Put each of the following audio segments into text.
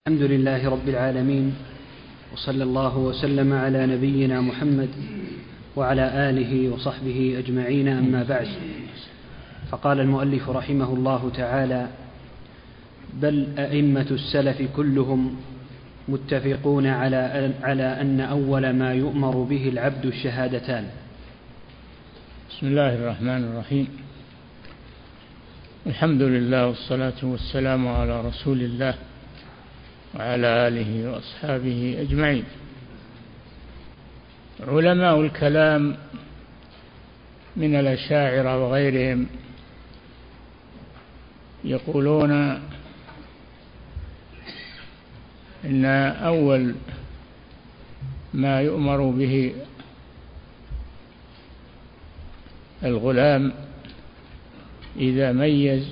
الحمد لله رب العالمين، وصلى الله وسلم على نبينا محمد وعلى آله وصحبه أجمعين، أما بعد. فقال المؤلف رحمه الله تعالى: بل أئمة السلف كلهم متفقون على أن أول ما يؤمر به العبد الشهادتان. بسم الله الرحمن الرحيم. الحمد لله والصلاة والسلام على رسول الله وعلى آله وأصحابه أجمعين. علماء الكلام من الأشاعرة وغيرهم يقولون إن أول ما يؤمر به الغلام إذا ميز،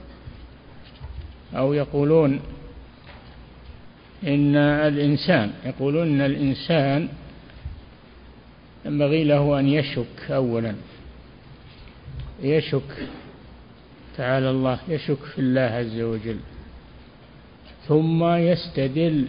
أو يقولون إن الإنسان ينبغي له أن يشك أولا، يشك تعالى الله، يشك في الله عز وجل، ثم يستدل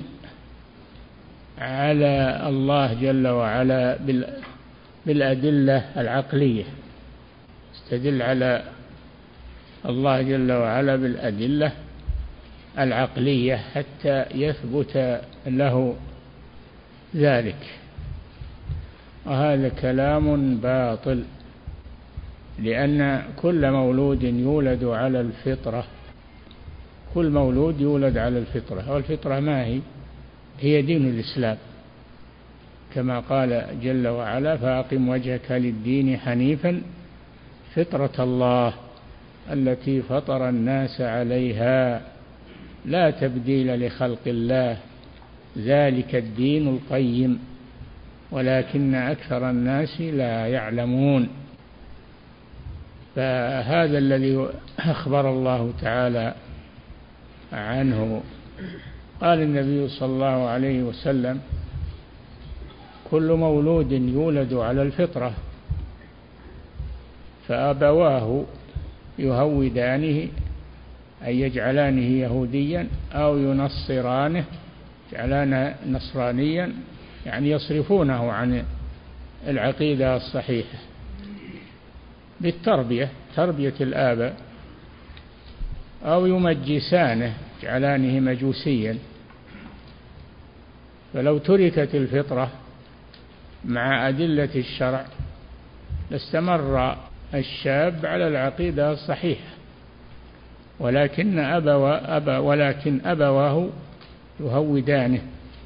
على الله جل وعلا بالأدلة العقلية، يستدل على الله جل وعلا بالأدلة العقلية حتى يثبت له ذلك. وهذا كلام باطل، لأن كل مولود يولد على الفطرة، كل مولود يولد على الفطرة، والفطرة ما هي دين الإسلام، كما قال جل وعلا: فأقم وجهك للدين حنيفا فطرة الله التي فطر الناس عليها لا تبديل لخلق الله ذلك الدين القيم ولكن أكثر الناس لا يعلمون. فهذا الذي أخبر الله تعالى عنه. قال النبي صلى الله عليه وسلم: كل مولود يولد على الفطرة فأبواه يهودانه أي يجعلانه يهوديا، أو ينصرانه يجعلانه نصرانيا، يعني يصرفونه عن العقيدة الصحيحة بالتربية، تربية الآباء، أو يمجسانه يجعلانه مجوسيا. فلو تركت الفطرة مع أدلة الشرع لاستمر الشاب على العقيدة الصحيحة، ولكن أبواه يهودانه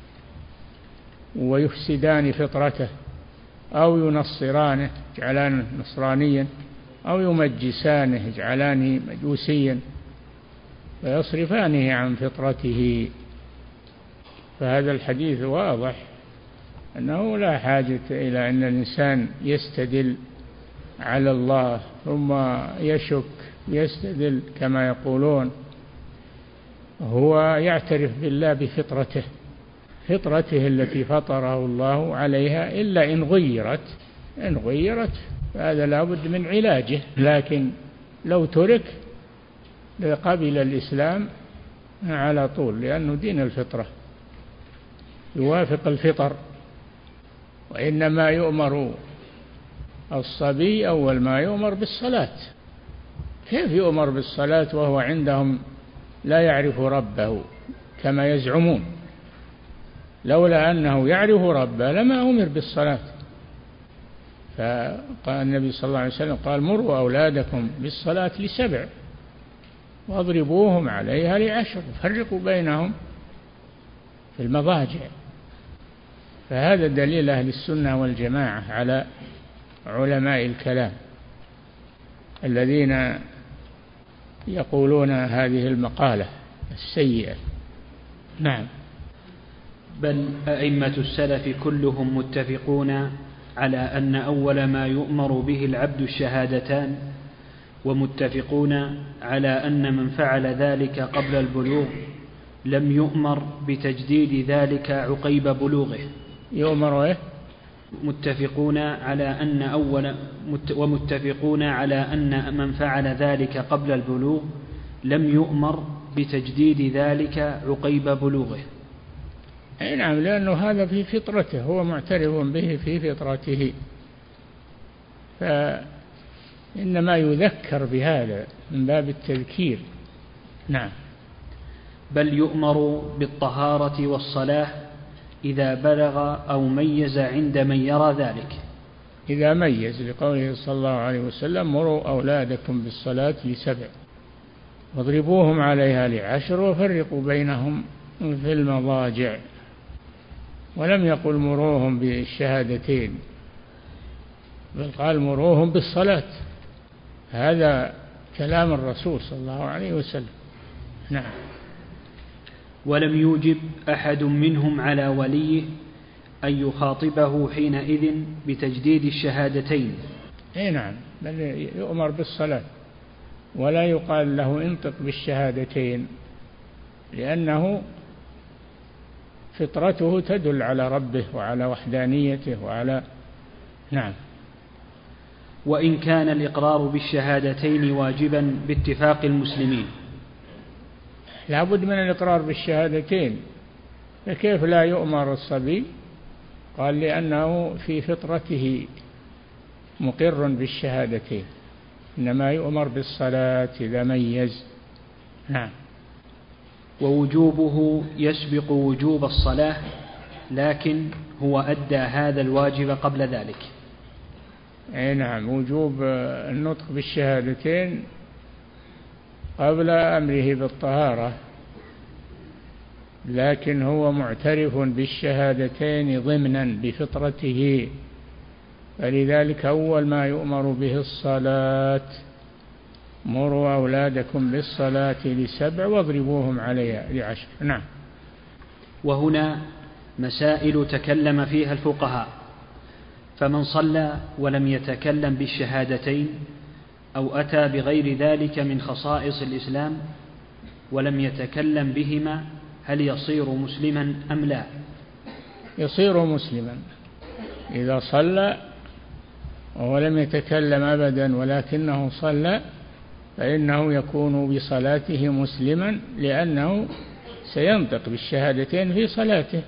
ويفسدان فطرته، أو ينصرانه يجعلانه نصرانيا، أو يمجسانه يجعلانه مجوسيا، ويصرفانه عن فطرته. فهذا الحديث واضح أنه لا حاجة إلى أن الإنسان يستدل على الله ثم يشك يستدل كما يقولون. هو يعترف بالله بفطرته، فطرته التي فطره الله عليها، إلا إن غيرت فهذا لا بد من علاجه. لكن لو ترك لقبل الإسلام على طول، لأنه دين الفطرة يوافق الفطر. وإنما يؤمر الصبي أول ما يؤمر بالصلاة. كيف يؤمر بالصلاة وهو عندهم لا يعرف ربه كما يزعمون؟ لولا أنه يعرف ربه لما أمر بالصلاة. فقال النبي صلى الله عليه وسلم قال: مروا أولادكم بالصلاة ل7 واضربوهم عليها ل10 وفرقوا بينهم في المضاجع. فهذا دليل أهل السنة والجماعة على علماء الكلام الذين يقولون هذه المقالة السيئة. نعم. بل أئمة السلف كلهم متفقون على أن أول ما يؤمر به العبد الشهادتان، ومتفقون على أن من فعل ذلك قبل البلوغ لم يؤمر بتجديد ذلك عقيب بلوغه. يؤمر إيه؟ ومتفقون على أن من فعل ذلك قبل البلوغ لم يؤمر بتجديد ذلك عقيب بلوغه. نعم، لأنه هذا في فطرته، هو معترف به في فطرته، فإنما يذكر بهذا من باب التذكير. نعم. بل يؤمر بالطهارة والصلاة إذا بلغ أو ميز عند من يرى ذلك. إذا ميز، لقوله صلى الله عليه وسلم: مروا أولادكم بالصلاة ل7 واضربوهم عليها ل10 وفرقوا بينهم في المضاجع. ولم يقل مروهم بالشهادتين، بل قال مروهم بالصلاة. هذا كلام الرسول صلى الله عليه وسلم. نعم. ولم يوجب أحد منهم على وليه أن يخاطبه حينئذ بتجديد الشهادتين. نعم، بل يؤمر بالصلاة، ولا يقال له انطق بالشهادتين، لأنه فطرته تدل على ربه وعلى وحدانيته وعلى. نعم. وإن كان الإقرار بالشهادتين واجبا باتفاق المسلمين. لا بد من الإقرار بالشهادتين، فكيف لا يؤمر الصبي؟ قال: لأنه في فطرته مقر بالشهادتين، إنما يؤمر بالصلاة إذا ميز. نعم. ووجوبه يسبق وجوب الصلاة، لكن هو أدى هذا الواجب قبل ذلك. نعم، وجوب النطق بالشهادتين قبل أمره بالطهارة، لكن هو معترف بالشهادتين ضمنا بفطرته، فلذلك أول ما يؤمر به الصلاة: مروا أولادكم بالصلاة ل7 واضربوهم عليها ل10. نعم. وهنا مسائل تكلم فيها الفقهاء، فمن صلى ولم يتكلم بالشهادتين أو أتى بغير ذلك من خصائص الإسلام ولم يتكلم بهما، هل يصير مسلما أم لا؟ يصير مسلما إذا صلى ولم يتكلم أبدا ولكنه صلى، فإنه يكون بصلاته مسلما، لأنه سينطق بالشهادتين في صلاته،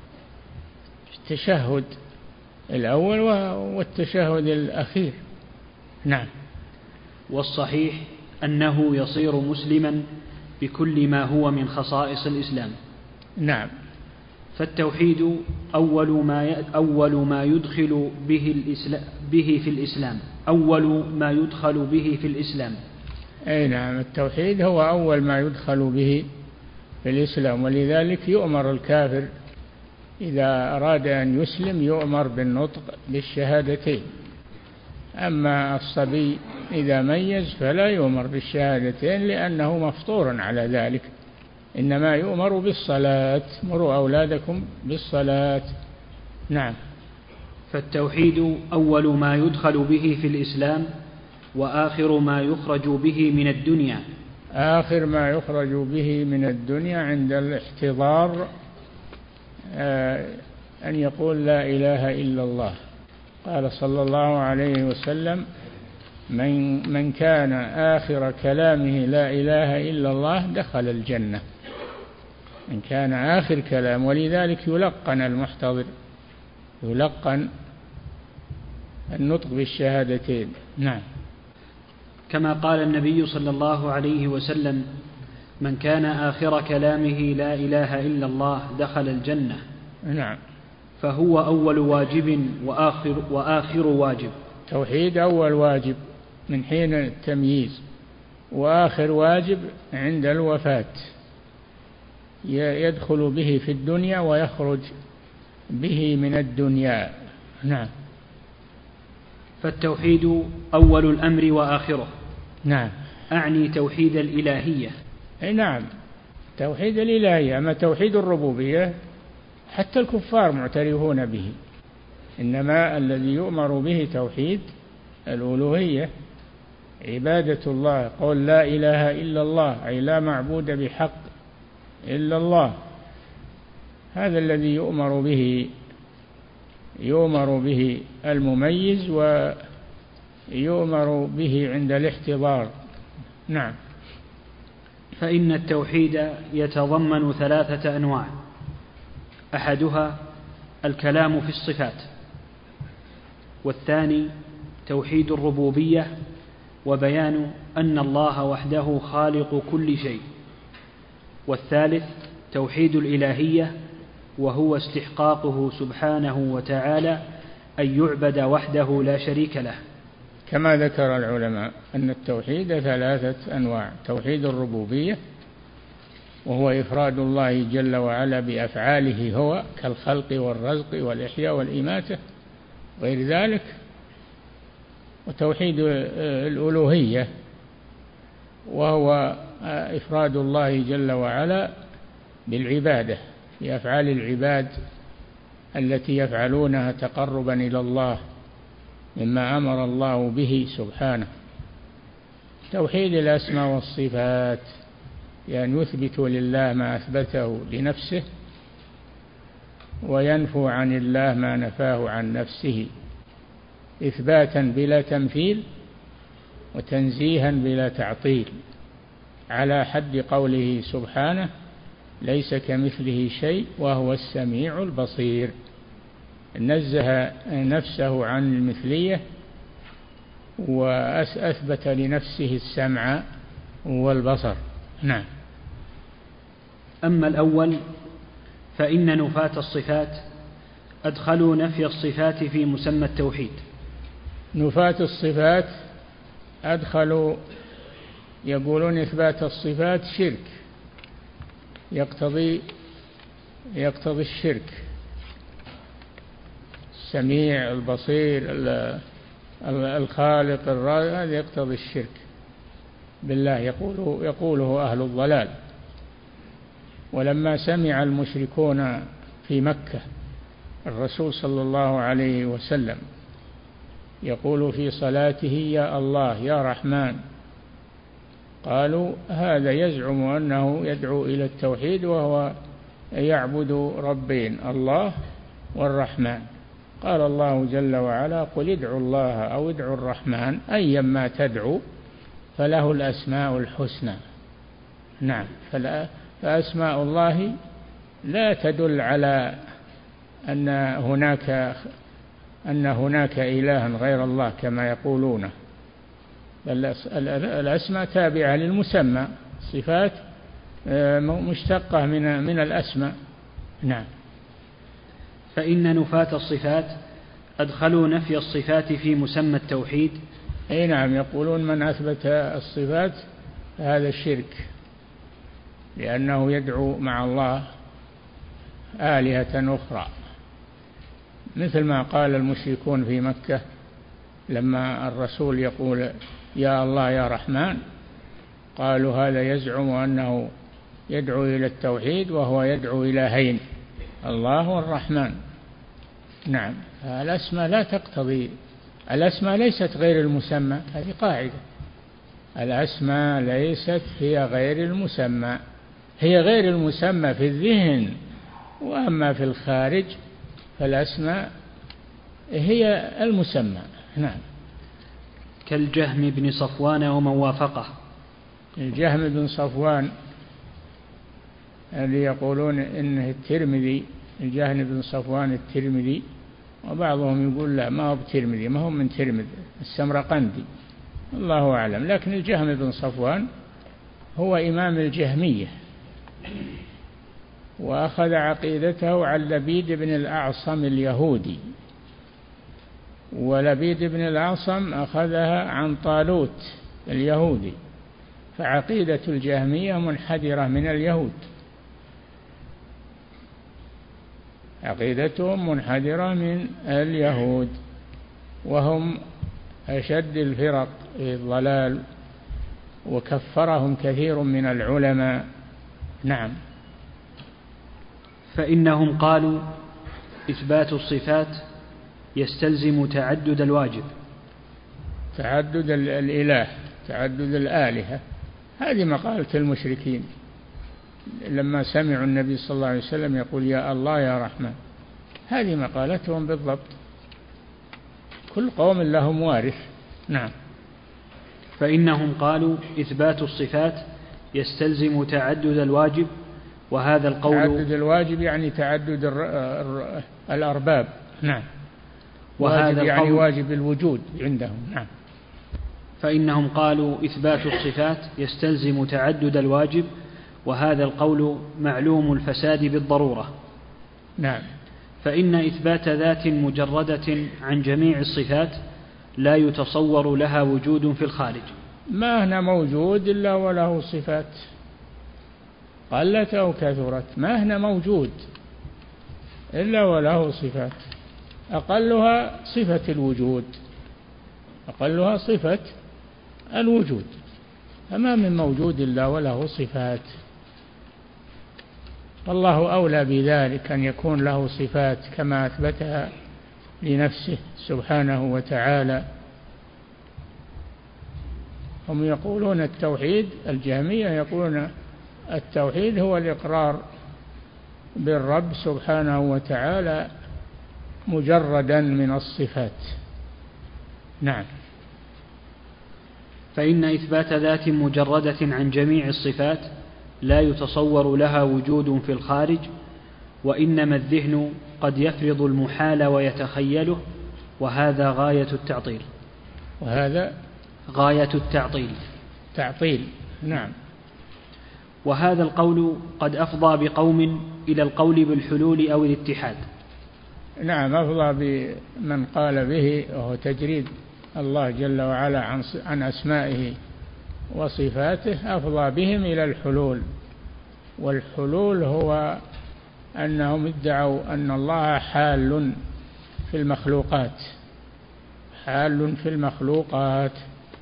التشهد الأول والتشهد الأخير. نعم. والصحيح أنه يصير مسلما بكل ما هو من خصائص الإسلام. نعم. فالتوحيد أول ما يدخل به في الإسلام، أول ما يدخل به في الإسلام. أي نعم، التوحيد هو أول ما يدخل به في الإسلام، ولذلك يؤمر الكافر إذا أراد أن يسلم يؤمر بالنطق بالشهادتين. أما الصبي إذا ميز فلا يؤمر بالشهادتين، لأنه مفطور على ذلك، إنما يؤمر بالصلاة: مروا أولادكم بالصلاة. نعم. فالتوحيد أول ما يدخل به في الإسلام، وآخر ما يخرج به من الدنيا. آخر ما يخرج به من الدنيا عند الاحتضار أن يقول: لا إله إلا الله. قال صلى الله عليه وسلم: من كان آخر كلامه لا إله إلا الله دخل الجنة. من كان آخر كلام، ولذلك يلقن المحتضر، يلقن النطق بالشهادتين. نعم. كما قال النبي صلى الله عليه وسلم: من كان آخر كلامه لا إله إلا الله دخل الجنة. نعم. فهو أول واجب وآخر واجب. توحيد أول واجب من حين التمييز، وآخر واجب عند الوفاة، يدخل به في الدنيا ويخرج به من الدنيا. نعم. فالتوحيد أول الأمر وآخره. نعم. أعني توحيد الإلهية. نعم، توحيد الإلهية. أما توحيد الربوبية حتى الكفار معترفون به، إنما الذي يؤمر به توحيد الألوهية، عبادة الله، قول لا إله إلا الله، أي لا معبود بحق إلا الله. هذا الذي يؤمر به المميز، ويؤمر به عند الاحتضار. نعم. فإن التوحيد يتضمن 3 أنواع: أحدها الكلام في الصفات، والثاني توحيد الربوبية وبيان أن الله وحده خالق كل شيء، والثالث توحيد الإلهية وهو استحقاقه سبحانه وتعالى أن يعبد وحده لا شريك له. كما ذكر العلماء أن التوحيد 3 أنواع: توحيد الربوبية وهو إفراد الله جل وعلا بأفعاله هو كالخلق والرزق والإحياء والإماتة غير ذلك، وتوحيد الألوهية وهو إفراد الله جل وعلا بالعبادة بأفعال العباد التي يفعلونها تقربا إلى الله مما أمر الله به سبحانه. توحيد الأسماء والصفات يعني يثبت لله ما أثبته لنفسه وينفو عن الله ما نفاه عن نفسه، إثباتا بلا تمثيل وتنزيها بلا تعطيل، على حد قوله سبحانه: ليس كمثله شيء وهو السميع البصير. نزه نفسه عن المثلية وأثبت لنفسه السمع والبصر. نعم. أما الأول فإن نفاة الصفات أدخلوا نفي الصفات في مسمى التوحيد. نفاة الصفات أدخلوا، يقولون إثبات الصفات شرك، يقتضي الشرك. السميع البصير الخالق الرازق هذا يقتضي الشرك بالله، يقوله أهل الضلال. ولما سمع المشركون في مكة الرسول صلى الله عليه وسلم يقول في صلاته: يا الله يا رحمن، قالوا: هذا يزعم أنه يدعو إلى التوحيد وهو يعبد ربين، الله والرحمن. قال الله جل وعلا: قل ادعوا الله أو ادعوا الرحمن أيما تدعوا فله الأسماء الحسنى. نعم. فأسماء الله لا تدل على أن هناك إلها غير الله كما يقولون، بل الأسماء تابعة للمسمى، صفات مشتقة من الأسماء. نعم. فإن نفاة الصفات أدخلوا نفي الصفات في مسمى التوحيد. أي نعم، يقولون من أثبت الصفات هذا الشرك، لأنه يدعو مع الله آلهة أخرى، مثل ما قال المشركون في مكة لما الرسول يقول: يا الله يا رحمن، قالوا: هذا يزعم أنه يدعو إلى التوحيد وهو يدعو إلهين، الله والرحمن. نعم. الأسماء لا تقتضي، الأسماء ليست غير المسمى، هذه قاعدة. الأسماء ليست هي غير المسمى، هي غير المسمى في الذهن، وأما في الخارج فالأسماء هي المسمى. نعم. كالجهم بن صفوان ومن وافقه. الجهم بن صفوان اللي يقولون إنه الترمذي، الجهم بن صفوان الترمذي، وبعضهم يقول لا ما هو بترمذي، ما هو من ترمذ، السمرقندي، الله أعلم. لكن الجهم بن صفوان هو إمام الجهمية، وأخذ عقيدته عن لبيد بن الأعصم اليهودي، ولبيد بن الأعصم أخذها عن طالوت اليهودي، فعقيدة الجهمية منحدرة من اليهود، عقيدتهم منحدرة من اليهود، وهم أشد الفرق في الضلال، وكفرهم كثير من العلماء. نعم. فإنهم قالوا: إثبات الصفات يستلزم تعدد الواجب، تعدد الإله، تعدد الآلهة. هذه مقالة المشركين لما سمعوا النبي صلى الله عليه وسلم يقول: يا الله يا رحمن، هذه مقالتهم بالضبط. كل قوم لهم وارث. نعم. فإنهم قالوا: إثبات الصفات يستلزم تعدد الواجب، وهذا القول تعدد الواجب يعني تعدد الأرباب. نعم. وهذا يعني واجب الوجود عندهم. نعم. فإنهم قالوا إثبات الصفات يستلزم تعدد الواجب، وهذا القول معلوم الفساد بالضرورة. نعم. فإن إثبات ذات مجردة عن جميع الصفات لا يتصور لها وجود في الخارج. ما هنا موجود إلا وله صفات، قلت أو كثرت، ما هنا موجود إلا وله صفات، أقلها صفة الوجود، أقلها صفة الوجود، فما من موجود إلا وله صفات. والله أولى بذلك أن يكون له صفات كما أثبتها لنفسه سبحانه وتعالى. هم يقولون التوحيد، الجهمية يقولون التوحيد هو الإقرار بالرب سبحانه وتعالى مجردا من الصفات. نعم. فإن إثبات ذات مجردة عن جميع الصفات لا يتصور لها وجود في الخارج، وإنما الذهن قد يفرض المحال ويتخيله، وهذا غاية التعطيل. وهذا غاية التعطيل. تعطيل. نعم. وهذا القول قد أفضى بقوم إلى القول بالحلول أو الاتحاد. نعم، أفضى بمن قال به، وهو تجريد الله جل وعلا عن أسمائه وصفاته، أفضى بهم إلى الحلول. والحلول هو أنهم ادعوا أن الله حال في المخلوقات، حال في المخلوقات،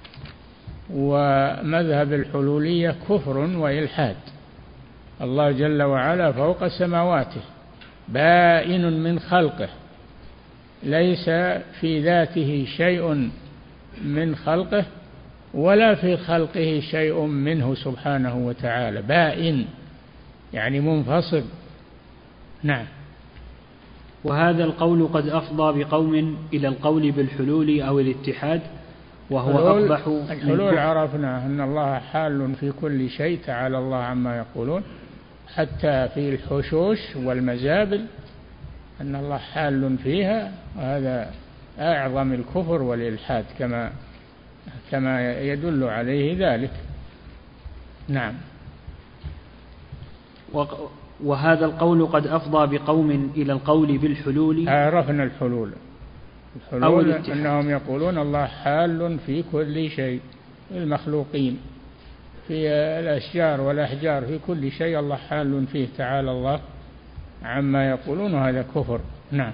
ومذهب الحلولية كفر وإلحاد. الله جل وعلا فوق سماواته بائن من خلقه، ليس في ذاته شيء من خلقه ولا في خلقه شيء منه سبحانه وتعالى، بائن يعني منفصل. نعم. وهذا القول قد أفضى بقوم إلى القول بالحلول أو الاتحاد، وهو أقبح. الحلول عرفنا أن الله حال في كل شيء، تعالى الله عما يقولون، حتى في الحشوش والمزابل أن الله حال فيها، وهذا أعظم الكفر والإلحاد كما يدل عليه ذلك. نعم. وهذا القول قد أفضى بقوم إلى القول بالحلول. عرفنا الحلول أنهم يقولون الله حال في كل شيء، المخلوقين، في الأشجار والأحجار، في كل شيء الله حال فيه، تعالى الله عما يقولون، هذا كفر. نعم.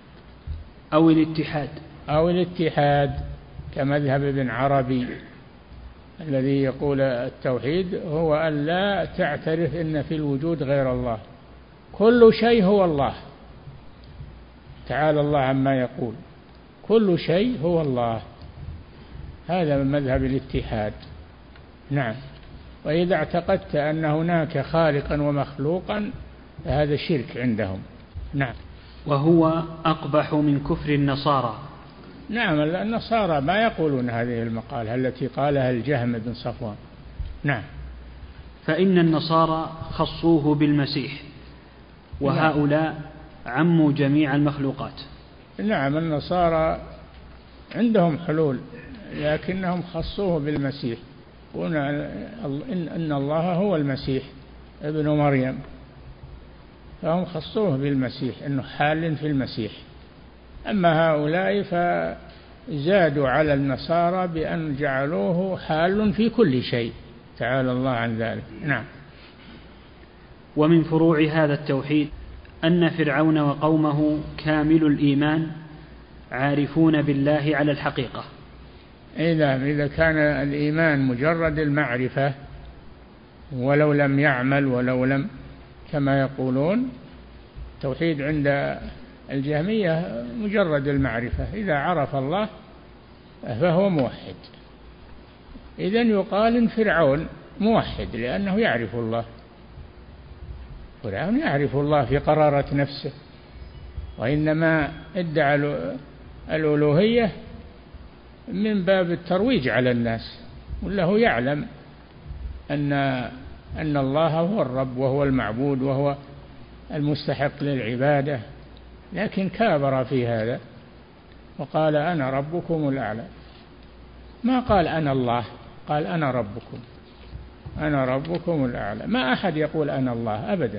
أو الاتحاد كمذهب ابن عربي الذي يقول التوحيد هو أن لا تعترف إن في الوجود غير الله، كل شيء هو الله، تعالى الله عما يقول، كل شيء هو الله، هذا من مذهب الاتحاد. نعم. وإذا اعتقدت أن هناك خالقا ومخلوقا فهذا شرك عندهم. نعم. وهو أقبح من كفر النصارى. نعم، النصارى ما يقولون هذه المقالة التي قالها الجهم بن صفوان. نعم. فإن النصارى خصوه بالمسيح، وهؤلاء عموا جميع المخلوقات. نعم، النصارى عندهم حلول لكنهم خصوه بالمسيح، قلنا إن الله هو المسيح ابن مريم، فهم خصوه بالمسيح أنه حال في المسيح. أما هؤلاء فزادوا على النصارى بأن جعلوه حال في كل شيء، تعالى الله عن ذلك. نعم. ومن فروع هذا التوحيد أن فرعون وقومه كامل الإيمان عارفون بالله على الحقيقة. إذا كان الإيمان مجرد المعرفة ولو لم يعمل ولو لم، كما يقولون التوحيد عند الجهمية مجرد المعرفة، إذا عرف الله فهو موحد. إذن يقال إن فرعون موحد لأنه يعرف الله، فرعون يعرف الله في قرارة نفسه، وإنما ادعى الألوهية من باب الترويج على الناس، وله يعلم أن أن الله هو الرب وهو المعبود وهو المستحق للعبادة، لكن كابر في هذا وقال أنا ربكم الأعلى، ما قال أنا الله، قال أنا ربكم، أنا ربكم الأعلى. ما أحد يقول أنا الله أبدا،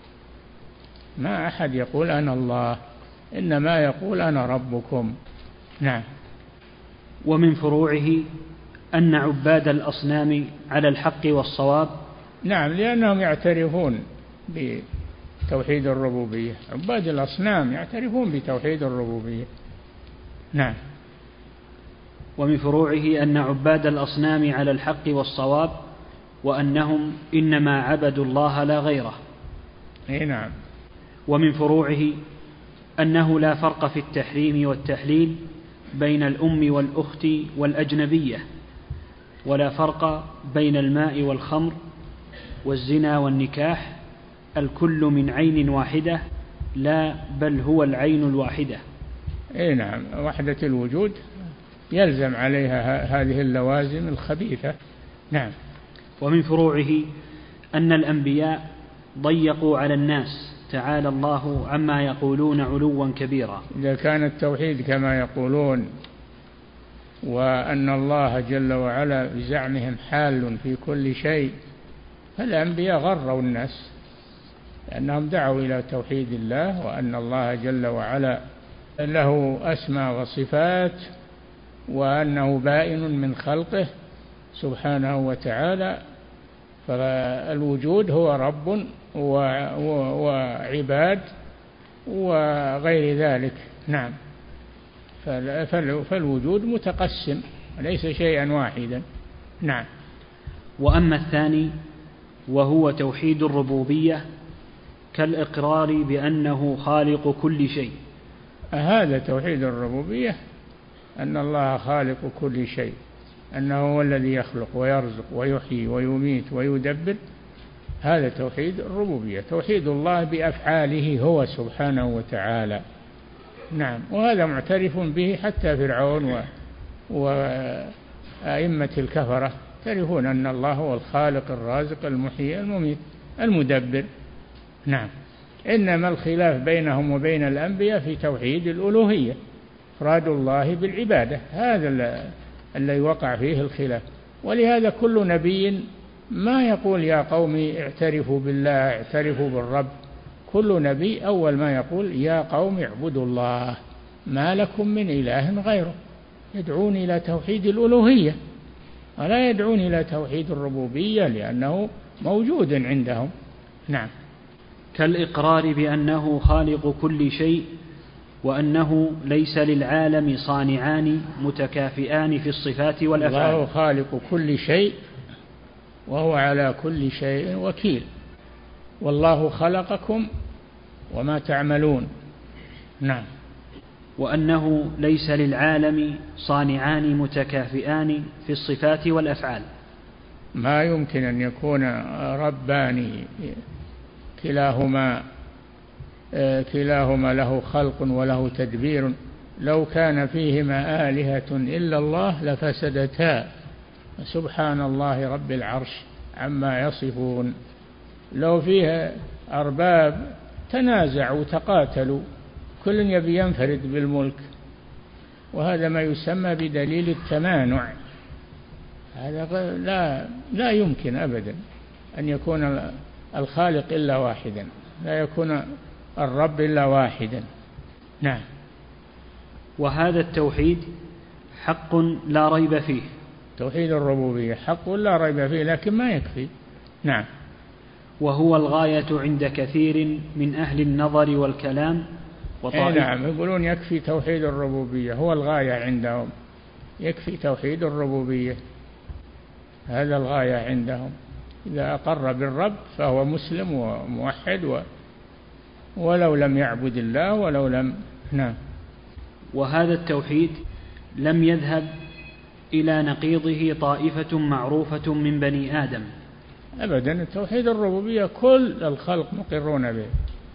ما أحد يقول أنا الله، إنما يقول أنا ربكم. نعم. ومن فروعه أن عباد الأصنام على الحق والصواب. نعم، لأنهم يعترفون بتوحيد الربوبية، عباد الأصنام يعترفون بتوحيد الربوبية. نعم. ومن فروعه أن عباد الأصنام على الحق والصواب، وأنهم إنما عبدوا الله لا غيره. نعم. ومن فروعه أنه لا فرق في التحريم والتحليل بين الأم والأخت والأجنبية، ولا فرق بين الماء والخمر والزنا والنكاح، الكل من عين واحدة، لا بل هو العين الواحدة. نعم، وحدة الوجود يلزم عليها هذه اللوازم الخبيثة. نعم. ومن فروعه أن الأنبياء ضيقوا على الناس، تعالى الله عما يقولون علوا كبيرا. إذا كان التوحيد كما يقولون، وأن الله جل وعلا بزعمهم حال في كل شيء، فالأنبياء غروا الناس، لأنهم دعوا إلى توحيد الله، وأن الله جل وعلا له أسماء وصفات، وأنه بائن من خلقه سبحانه وتعالى، فالوجود هو رب وعباد وغير ذلك. نعم. فالوجود متقسم وليس شيئا واحدا. نعم. وأما الثاني وهو توحيد الربوبية كالإقرار بأنه خالق كل شيء. هذا توحيد الربوبية، أن الله خالق كل شيء، أنه هو الذي يخلق ويرزق ويحيي ويميت ويدبر، هذا توحيد الربوبية، توحيد الله بأفعاله هو سبحانه وتعالى. نعم. وهذا معترف به حتى فرعون وأئمة الكفرة يعترفون أن الله هو الخالق الرازق المحيي المميت المدبر. نعم. إنما الخلاف بينهم وبين الأنبياء في توحيد الألوهية، إفراد الله بالعبادة، هذا الذي وقع فيه الخلاف. ولهذا كل نبي ما يقول يا قوم اعترفوا بالله اعترفوا بالرب، كل نبي أول ما يقول يا قوم اعبدوا الله ما لكم من إله غيره، يدعون إلى توحيد الألوهية ولا يدعون إلى توحيد الربوبية لأنه موجود عندهم. نعم. كالإقرار بأنه خالق كل شيء، وأنه ليس للعالم صانعان متكافئان في الصفات والأفعال. الله خالق كل شيء وهو على كل شيء وكيل، والله خلقكم وما تعملون. نعم. وأنه ليس للعالم صانعان متكافئان في الصفات والأفعال، ما يمكن أن يكون ربان كلاهما له خلق وله تدبير، لو كان فيهما آلهة إلا الله لفسدتا، سبحان الله رب العرش عما يصفون. لو فيها أرباب تنازعوا تقاتلوا، كل يبي ينفرد بالملك، وهذا ما يسمى بدليل التمانع. هذا لا يمكن أبدا أن يكون الخالق إلا واحدا، لا يكون الرب إلا واحدا. نعم. وهذا التوحيد حق لا ريب فيه، توحيد الربوبية حق لا ريب فيه، لكن ما يكفي. نعم. وهو الغاية عند كثير من أهل النظر والكلام نعم، يقولون يكفي توحيد الربوبية، هو الغاية عندهم، يكفي توحيد الربوبية، هذا الغاية عندهم. إذا أقر بالرب فهو مسلم وموحد ولو لم يعبد الله ولو لم. نعم. وهذا التوحيد لم يذهب إلى نقيضه طائفة معروفة من بني آدم أبدا. توحيد الربوبية كل الخلق مقرون به،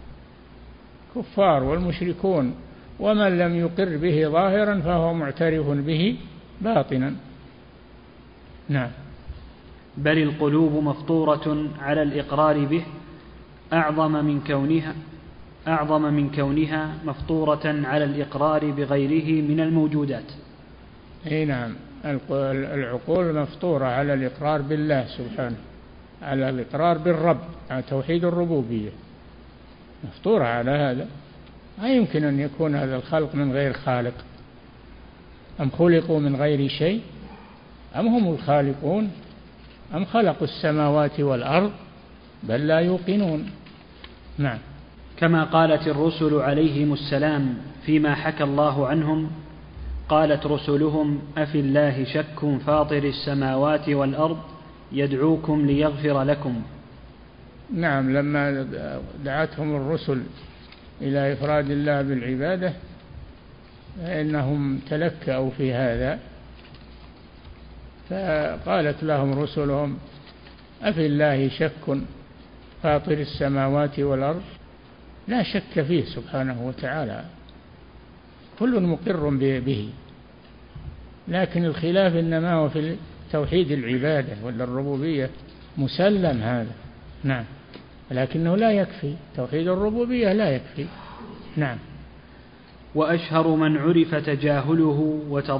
كفار والمشركون، ومن لم يقر به ظاهرا فهو معترف به باطنا. نعم. بل القلوب مفطورة على الإقرار به أعظم من كونها مفطورة على الإقرار بغيره من الموجودات. أي نعم، العقول مفطورة على الإقرار بالله سبحانه، على الإقرار بالرب، على توحيد الربوبية، مفطورة على هذا. ما يمكن أن يكون هذا الخلق من غير خالق. أم خلقوا من غير شيء أم هم الخالقون أم خلقوا السماوات والأرض بل لا يوقنون. نعم. كما قالت الرسل عليهم السلام فيما حكى الله عنهم، قالت رسلهم أفي الله شك فاطر السماوات والأرض يدعوكم ليغفر لكم. نعم، لما دعتهم الرسل إلى إفراد الله بالعبادة فإنهم تلكأوا في هذا، فقالت لهم رسلهم أفي الله شك فاطر السماوات والأرض. لا شك فيه سبحانه وتعالى، كل مقر به، لكن الخلاف إنما هو في توحيد العبادة ولا الربوبية، مسلم هذا. نعم، لكنه لا يكفي، توحيد الربوبية لا يكفي. نعم. وأشهر من عرف تجاهله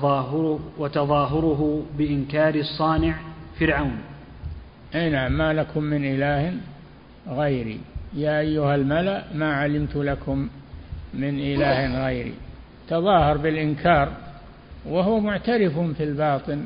وتظاهره بإنكار الصانع فرعون. أي نعم، ما لكم من إله غيري يا أيها الملأ ما علمت لكم من إله غيري. تظاهر بالإنكار وهو معترف في الباطن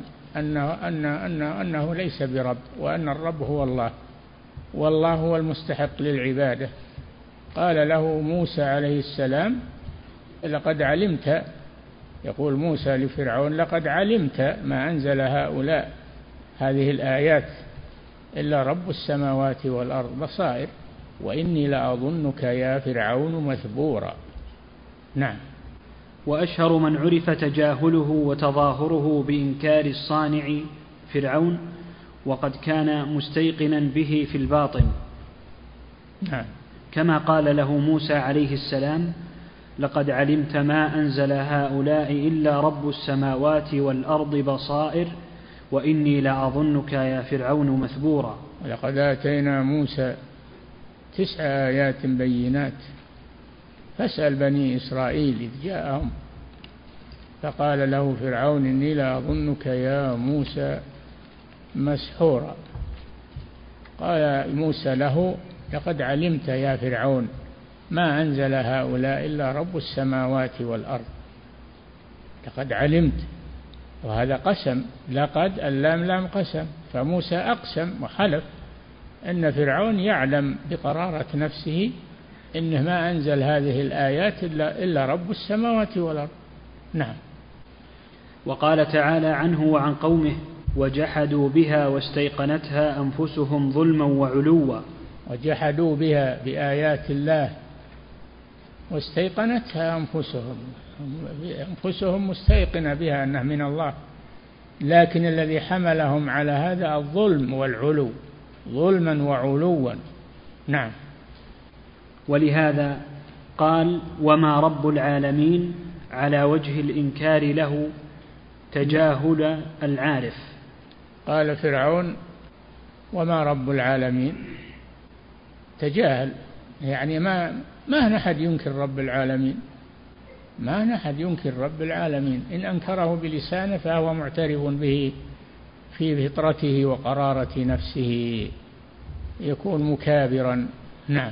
أنه ليس برب، وأن الرب هو الله، والله هو المستحق للعبادة. قال له موسى عليه السلام لقد علمت، يقول موسى لفرعون لقد علمت ما أنزل هؤلاء هذه الآيات إلا رب السماوات والأرض بصائر وإني لأظنك يا فرعون مثبورا. نعم. وأشهر من عرف تجاهله وتظاهره بإنكار الصانع فرعون، وقد كان مستيقنا به في الباطن. نعم. كما قال له موسى عليه السلام لقد علمت ما أنزل هؤلاء إلا رب السماوات والأرض بصائر وإني لأظنك يا فرعون مثبورا. ولقد آتينا موسى 9 آيات بينات فاسأل بني إسرائيل إذ جاءهم فقال له فرعون إني لأظنك يا موسى مسحورا. قال موسى له لقد علمت يا فرعون ما أنزل هؤلاء إلا رب السماوات والأرض. لقد علمت، وهذا قسم، لقد اللام لام قسم، فموسى أقسم وحلف أن فرعون يعلم بقرارة نفسه إنه ما أنزل هذه الآيات إلا رب السماوات والأرض. نعم. وقال تعالى عنه وعن قومه وجحدوا بها واستيقنتها أنفسهم ظلما وعلوا. وجحدوا بها بآيات الله واستيقنتها أنفسهم مستيقنة بها أنها من الله، لكن الذي حملهم على هذا الظلم والعلو، ظلما وعلوا. نعم. ولهذا قال وما رب العالمين على وجه الإنكار له تجاهل العارف. قال فرعون وما رب العالمين، تجاهل، يعني ما أحد ينكر رب العالمين، ما أحد ينكر رب العالمين. إن أنكره بلسانه فهو معترف به في فطرته وقرارة نفسه، يكون مكابرا. نعم.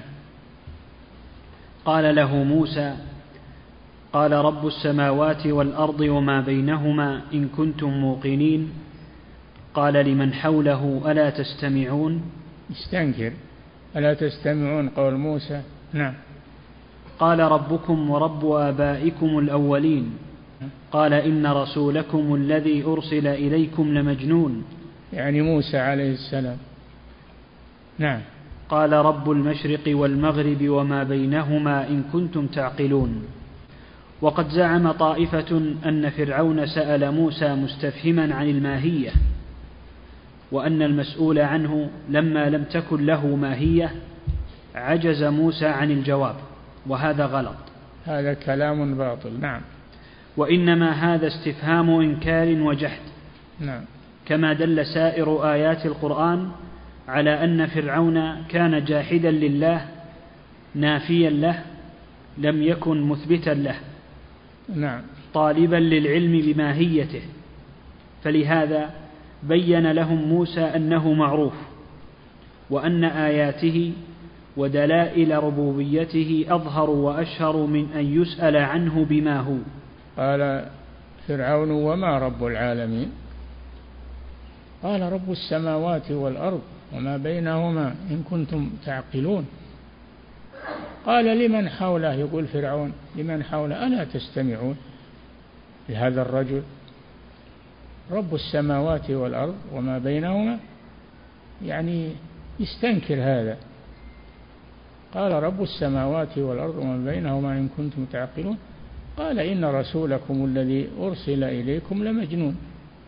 قال له موسى قال رب السماوات والأرض وما بينهما إن كنتم موقنين. قال لمن حوله ألا تستمعون. استنكر، ألا تستمعون قول موسى. نعم. قال ربكم ورب آبائكم الأولين. قال إن رسولكم الذي أرسل إليكم لمجنون، يعني موسى عليه السلام. نعم. قال رب المشرق والمغرب وما بينهما إن كنتم تعقلون. وقد زعم طائفة أن فرعون سأل موسى مستفهما عن الماهية، وأن المسؤول عنه لما لم تكن له ماهية عجز موسى عن الجواب، وهذا غلط، هذا كلام باطل. نعم. وإنما هذا استفهام إنكار وجحد. نعم. كما دل سائر آيات القرآن على أن فرعون كان جاحدا لله نافيا له لم يكن مثبتا له. نعم. طالبا للعلم بماهيته، فلهذا بين لهم موسى أنه معروف، وأن آياته ودلائل ربوبيته أظهر وأشهر من أن يسأل عنه بما هو. قال فرعون: وما رب العالمين؟ قال: رب السماوات والأرض وما بينهما إن كنتم تعقلون. قال: لمن حوله؟ يقول فرعون: لمن حوله؟ ألا تستمعون لهذا الرجل؟ رب السماوات والأرض وما بينهما، يعني يستنكر هذا. قال: رب السماوات والأرض وما بينهما إن كنتم تعقلون. قال: إن رسولكم الذي أرسل إليكم لمجنون،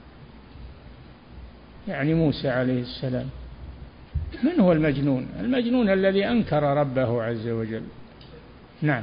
يعني موسى عليه السلام. من هو المجنون؟ المجنون الذي أنكر ربه عز وجل. نعم.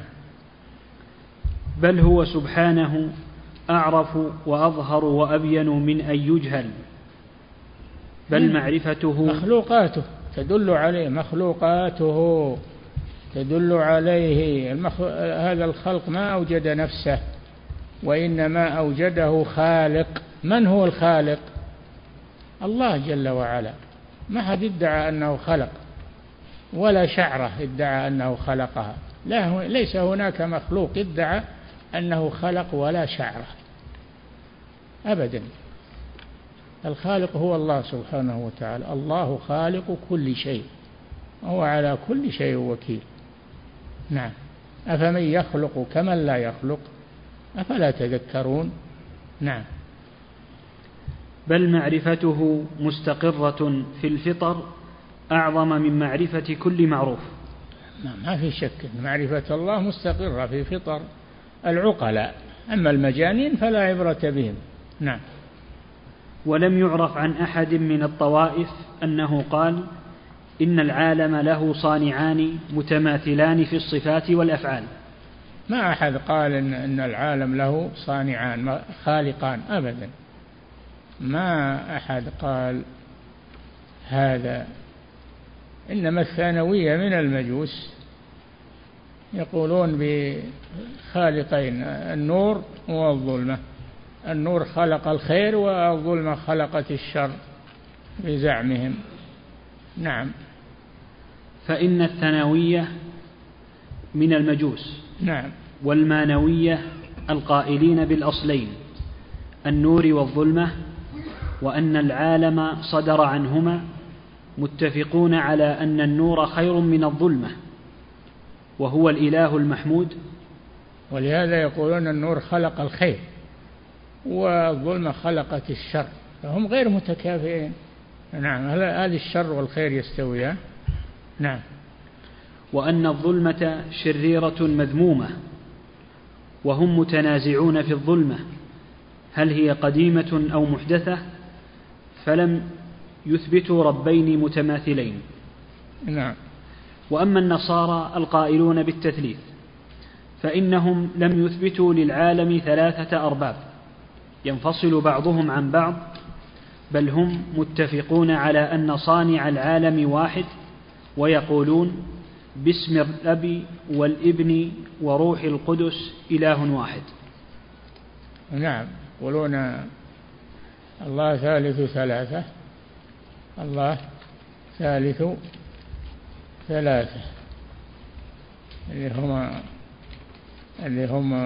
بل هو سبحانه أعرف وأظهر وأبين من أن يجهل، بل معرفته مخلوقاته تدل عليه، مخلوقاته تدل عليه. هذا الخلق ما أوجد نفسه، وإنما أوجده خالق. من هو الخالق؟ الله جل وعلا. ما حد ادعى أنه خلق، ولا شعرة ادعى أنه خلقها. لا، ليس هناك مخلوق ادعى أنه خلق ولا شعرة أبدا. الخالق هو الله سبحانه وتعالى. الله خالق كل شيء، وهو على كل شيء وكيل. نعم. أفمن يخلق كمن لا يخلق، أفلا تذكرون. نعم. بل معرفته مستقرة في الفطر أعظم من معرفة كل معروف. نعم، ما في شك معرفة الله مستقرة في فطر العقلاء، أما المجانين فلا عبرة بهم. نعم. ولم يعرف عن أحد من الطوائف أنه قال إن العالم له صانعان متماثلان في الصفات والأفعال. ما أحد قال إن العالم له صانعان خالقان أبدا، ما أحد قال هذا. إنما الثانوية من المجوس يقولون بخالقين، النور والظلمة. النور خلق الخير والظلمة خلقت الشر بزعمهم. نعم. فإن الثانوية من المجوس. نعم. والمانوية القائلين بالأصلين النور والظلمة، وأن العالم صدر عنهما، متفقون على أن النور خير من الظلمة وهو الإله المحمود. ولهذا يقولون النور خلق الخير والظلمة خلقت الشر، فهم غير متكافئين. نعم. هل الشر والخير يستويان؟ نعم. وأن الظلمة شريرة مذمومة، وهم متنازعون في الظلمة هل هي قديمة أو محدثة، فلم يثبتوا ربين متماثلين. نعم. وأما النصارى القائلون بالتثليث فإنهم لم يثبتوا للعالم ثلاثة أرباب ينفصل بعضهم عن بعض، بل هم متفقون على أن صانع العالم واحد، ويقولون باسم الأب والابن وروح القدس إله واحد. نعم. يقولون الله ثالث ثلاثة، الله ثالث ثلاثة، اللي هم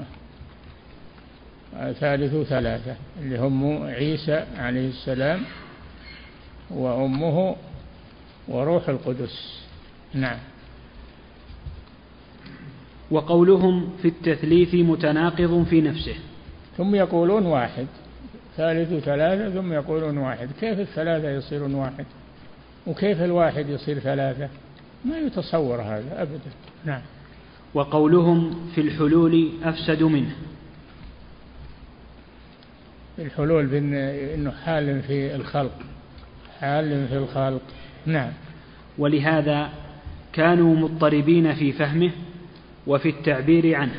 ثالث ثلاثة، اللي هم عيسى عليه السلام وأمه وروح القدس. نعم. وقولهم في التثليث متناقض في نفسه. ثم يقولون واحد، ثالث ثلاثة، ثم يقولون واحد. كيف الثلاثة يصيرون واحد؟ وكيف الواحد يصير ثلاثة؟ ما يتصور هذا أبدا. نعم. وقولهم في الحلول أفسد منه. الحلول بأنه حال في الخلق، حال في الخلق. نعم. ولهذا كانوا مضطربين في فهمه وفي التعبير عنه،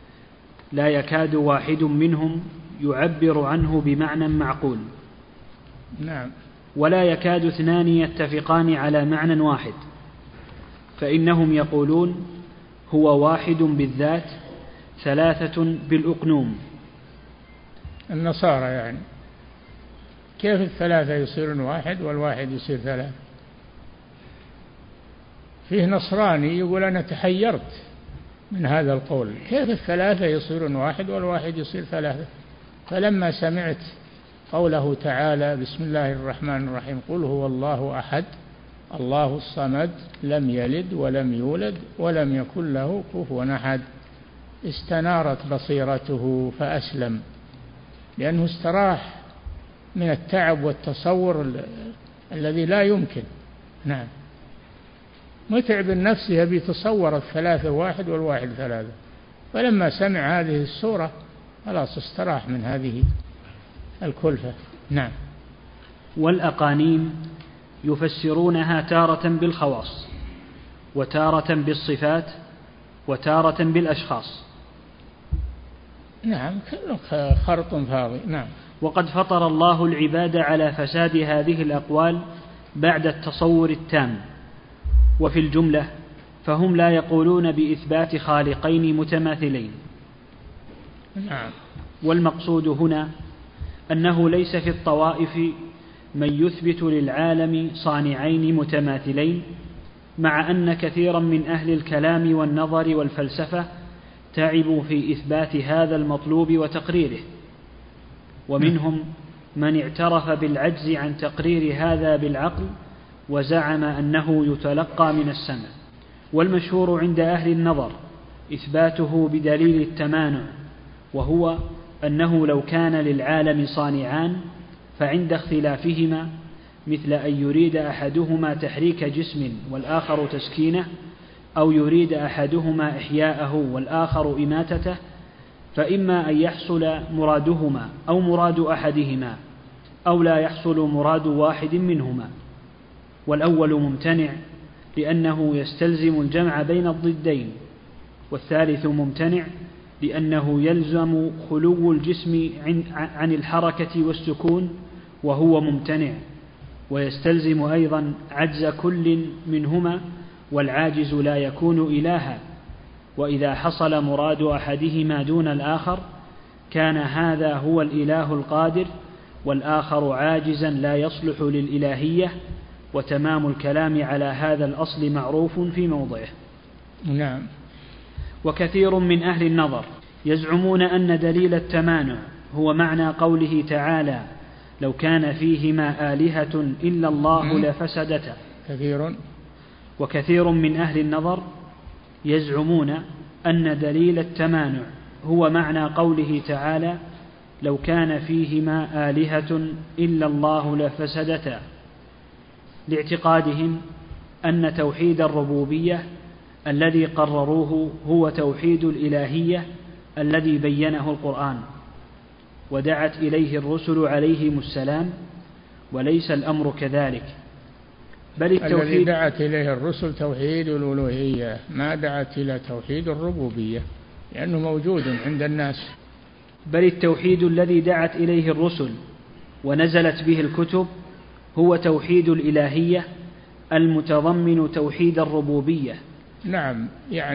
لا يكاد واحد منهم يعبر عنه بمعنى معقول. نعم. ولا يكاد اثنان يتفقان على معنى واحد، فإنهم يقولون هو واحد بالذات ثلاثة بالأقنوم. النصارى يعني كيف الثلاثة يصيرون واحد والواحد يصير ثلاثة؟ فيه نصراني يقول أنا تحيرت من هذا القول، كيف الثلاثة يصيرون واحد والواحد يصير ثلاثة؟ فلما سمعت قوله تعالى بسم الله الرحمن الرحيم قل هو الله أحد الله الصمد لم يلد ولم يولد ولم يكن له كفوا أحد، استنارت بصيرته فأسلم، لأنه استراح من التعب والتصور الذي لا يمكن. نعم. متعب النفس يبي يتصور الثلاثة واحد والواحد ثلاثة، فلما سمع هذه السورة خلاص استراح من هذه الكلفة. نعم. والأقانيم يفسرونها تارة بالخواص وتارة بالصفات وتارة بالأشخاص. نعم، كله خرط فاضي. نعم. وقد فطر الله العباد على فساد هذه الأقوال بعد التصور التام، وفي الجملة فهم لا يقولون بإثبات خالقين متماثلين. نعم. والمقصود هنا أنه ليس في الطوائف من يثبت للعالم صانعين متماثلين، مع أن كثيرا من أهل الكلام والنظر والفلسفة تعبوا في إثبات هذا المطلوب وتقريره، ومنهم من اعترف بالعجز عن تقرير هذا بالعقل وزعم أنه يتلقى من السمع. والمشهور عند أهل النظر إثباته بدليل التمانع، وهو أنه لو كان للعالم صانعان فعند اختلافهما مثل أن يريد أحدهما تحريك جسم والآخر تسكينه، أو يريد أحدهما إحياءه والآخر إماتته، فإما أن يحصل مرادهما أو مراد أحدهما، أو لا يحصل مراد واحد منهما. والأول ممتنع لأنه يستلزم الجمع بين الضدين، والثالث ممتنع لأنه يلزم خلو الجسم عن الحركة والسكون وهو ممتنع، ويستلزم أيضا عجز كل منهما، والعاجز لا يكون إلها، وإذا حصل مراد أحدهما دون الآخر كان هذا هو الإله القادر والآخر عاجزا لا يصلح للإلهية، وتمام الكلام على هذا الأصل معروف في موضعه. نعم. وكثير من أهل النظر يزعمون أن دليل التمانع هو معنى قوله تعالى لو كان فيهما آلهة إلا الله لفسدتا. وكثير من أهل النظر يزعمون أن دليل التمانع هو معنى قوله تعالى لو كان فيهما آلهة إلا الله لفسدتا، لاعتقادهم أن توحيد الربوبية الذي قرروه هو توحيد الإلهية الذي بينه القرآن ودعت إليه الرسل عليهم السلام، وليس الأمر كذلك، بل التوحيد الذي دعت إليه الرسل توحيد الألوهية، ما دعت إلى توحيد الربوبية لأنه موجود عند الناس. بل التوحيد الذي دعت إليه الرسل ونزلت به الكتب هو توحيد الإلهية المتضمن توحيد الربوبية. نعم.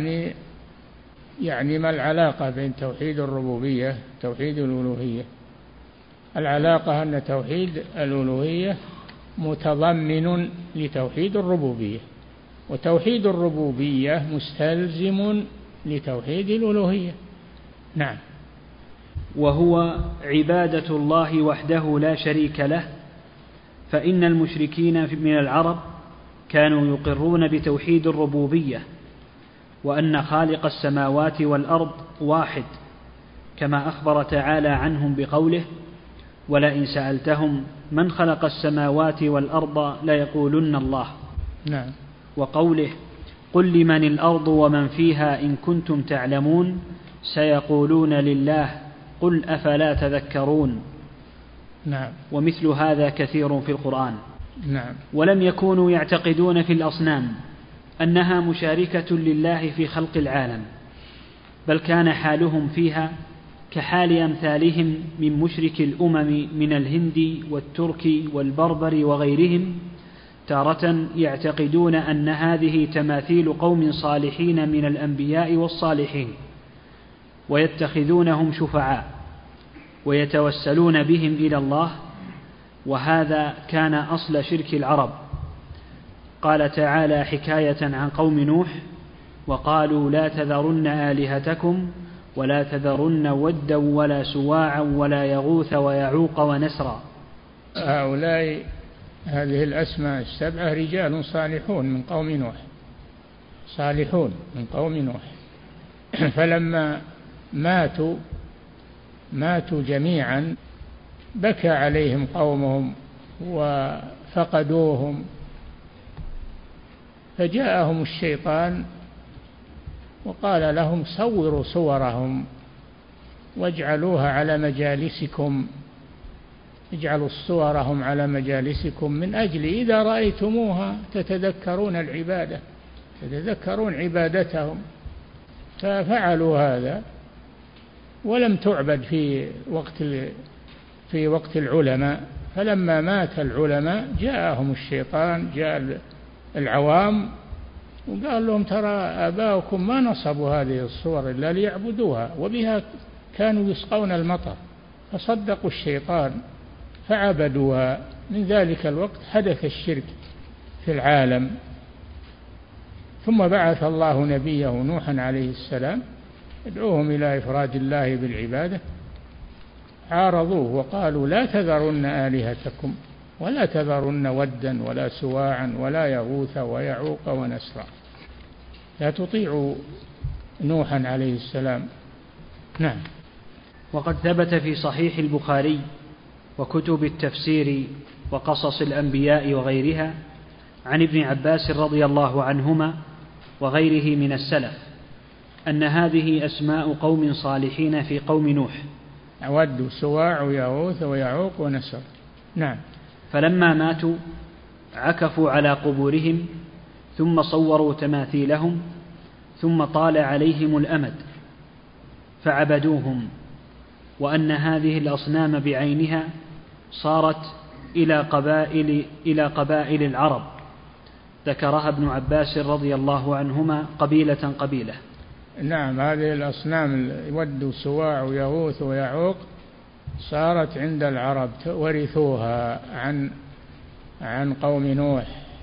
يعني ما العلاقة بين توحيد الربوبية وتوحيد الألوهية؟ العلاقة أن توحيد الألوهية متضمن لتوحيد الربوبية، وتوحيد الربوبية مستلزم لتوحيد الألوهية. نعم. وهو عبادة الله وحده لا شريك له، فإن المشركين من العرب كانوا يقرون بتوحيد الربوبية وأن خالق السماوات والأرض واحد، كما أخبر تعالى عنهم بقوله ولئن سألتهم من خلق السماوات والأرض ليقولن الله. نعم. وقوله قل لمن الأرض ومن فيها إن كنتم تعلمون سيقولون لله قل أفلا تذكرون. نعم. ومثل هذا كثير في القرآن. نعم. ولم يكونوا يعتقدون في الأصنام أنها مشاركة لله في خلق العالم، بل كان حالهم فيها كحال أمثالهم من مشرك الأمم من الهند والترك والبربر وغيرهم، تارة يعتقدون أن هذه تماثيل قوم صالحين من الأنبياء والصالحين، ويتخذونهم شفعاء ويتوسلون بهم إلى الله، وهذا كان أصل شرك العرب. قال تعالى حكاية عن قوم نوح: وقالوا لا تذرن آلهتكم ولا تذرن ودا ولا سواعا ولا يغوث ويعوق ونسرا. هؤلاء هذه الأسماء السبعة رجال صالحون من قوم نوح، صالحون من قوم نوح، فلما ماتوا جميعا بكى عليهم قومهم وفقدوهم، فجاءهم الشيطان وقال لهم صوروا صورهم واجعلوها على مجالسكم، اجعلوا صورهم على مجالسكم من أجل إذا رأيتموها تتذكرون العبادة، تتذكرون عبادتهم. ففعلوا هذا ولم تعبد في وقت العلماء. فلما مات العلماء جاءهم الشيطان، جاء العوام وقال لهم ترى آباؤكم ما نصبوا هذه الصور إلا ليعبدوها وبها كانوا يسقون المطر، فصدقوا الشيطان فعبدوها. من ذلك الوقت حدث الشرك في العالم. ثم بعث الله نبيه نوحا عليه السلام يدعوهم إلى إفراد الله بالعبادة، عارضوه وقالوا لا تذرن آلهتكم ولا تذرن ودا ولا سواعا ولا يغوث ويعوق ونسرا، لا تطيعوا نوحا عليه السلام. نعم. وقد ثبت في صحيح البخاري وكتب التفسير وقصص الأنبياء وغيرها عن ابن عباس رضي الله عنهما وغيره من السلف أن هذه أسماء قوم صالحين في قوم نوح: ود وسواع ويغوث ويعوق ونسر. نعم. فلما ماتوا عكفوا على قبورهم ثم صوروا تماثيلهم، ثم طال عليهم الأمد فعبدوهم، وأن هذه الأصنام بعينها صارت إلى قبائل العرب، ذكرها ابن عباس رضي الله عنهما قبيلة قبيلة. نعم، هذه الأصنام ود وسواع ويغوث ويعوق صارت عند العرب، ورثوها عن قوم نوح،